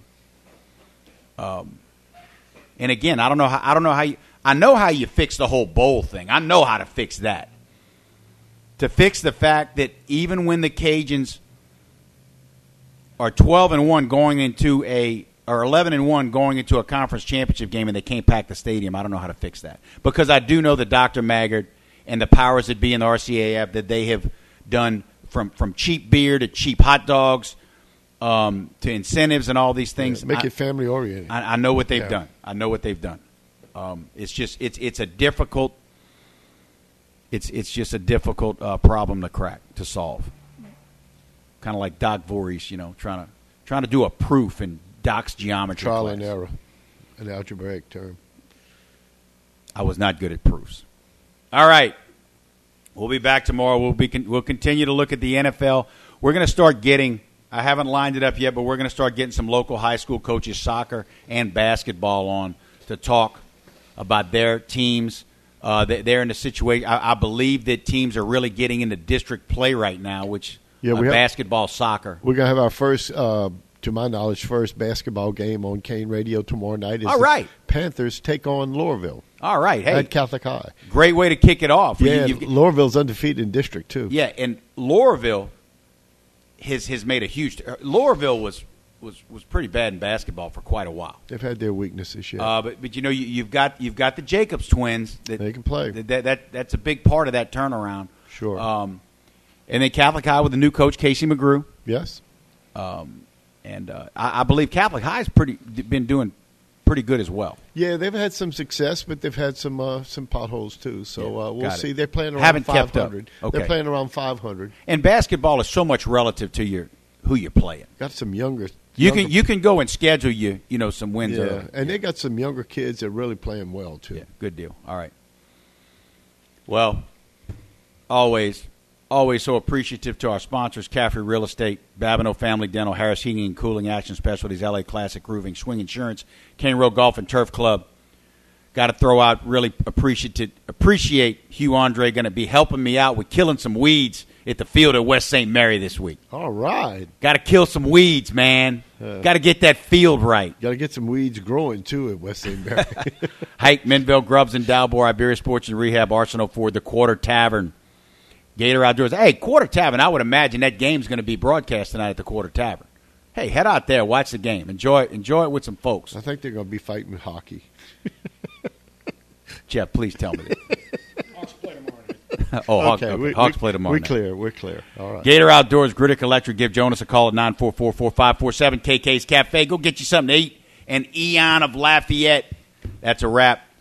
Um, and again, I don't know how I don't know how you, I know how you fix the whole bowl thing. I know how to fix that. To fix the fact that even when the Cajuns are twelve and one going into a or eleven and one going into a conference championship game and they can't pack the stadium, I don't know how to fix that. Because I do know that Doctor Maggard and the powers that be in the R C A F that they have done from from cheap beer to cheap hot dogs um, to incentives and all these things. Yeah, make I, it family oriented. I, I know what they've yeah. done. I know what they've done. Um, it's just it's it's a difficult it's it's just a difficult uh, problem to crack to solve. Kind of like Doc Voorhees, you know, trying to trying to do a proof in Doc's geometry Trial class. and error, an algebraic term. I was not good at proofs. All right. We'll be back tomorrow. We'll be we'll continue to look at the N F L. We're going to start getting – I haven't lined it up yet, but we're going to start getting some local high school coaches, soccer and basketball, on to talk about their teams. Uh, they're in a situation – I believe that teams are really getting into district play right now, which yeah, uh, we have, basketball, soccer. We're going to have our first uh, – to my knowledge, first basketball game on Kane Radio tomorrow night. Is All right. Panthers take on Loreauville. All right. Hey. At Catholic High. Great way to kick it off. Yeah, you, Loreauville's undefeated in district, too. Yeah, and Loreauville has, has made a huge – Loreauville was, was, was pretty bad in basketball for quite a while. They've had their weaknesses, yeah. Uh, but, but, you know, you, you've got you've got the Jacobs twins. That, they can play. That, that That's a big part of that turnaround. Sure. Um, and then Catholic High with the new coach, Casey McGrew. Yes. Um And uh, I, I believe Catholic High has pretty been doing pretty good as well. Yeah, they've had some success, but they've had some uh, some potholes too. So yeah, uh, we'll see. They're playing around Haven't five hundred. kept up. Okay. They're playing around five hundred. And basketball is so much relative to your who you're playing. Got some younger. You younger, can you can go and schedule you you know some wins. Yeah, early. and yeah. they got some younger kids that are really playing well too. Yeah, good deal. All right. Well, always. Always so appreciative to our sponsors, Caffrey Real Estate, Babineau Family Dental, Harris Heating and Cooling, Action Specialties, L A Classic Roofing, Swing Insurance, Cane Road Golf and Turf Club. Got to throw out, really appreciate, appreciate Hugh Andre going to be helping me out with killing some weeds at the field at West Saint Mary this week. All right. Got to kill some weeds, man. Uh, Got to get that field right. Got to get some weeds growing, too, at West Saint Mary. Hike, Minville, Grubbs, and Dalbor, Iberia Sports and Rehab, Arsenal Ford, the Quarter Tavern. Gator Outdoors. Hey, Quarter Tavern, I would imagine that game's going to be broadcast tonight at the Quarter Tavern. Hey, head out there, watch the game. Enjoy, enjoy it with some folks. I think they're going to be fighting hockey. Jeff, please tell me that. Hawks play tomorrow night. oh, okay. okay. We, Hawks we, play tomorrow we're night. We're clear. We're clear. All right. Gator Outdoors, Griddick Electric. Give Jonas a call at nine four four, four five four seven. K K's Cafe. Go get you something to eat and Eon of Lafayette. That's a wrap.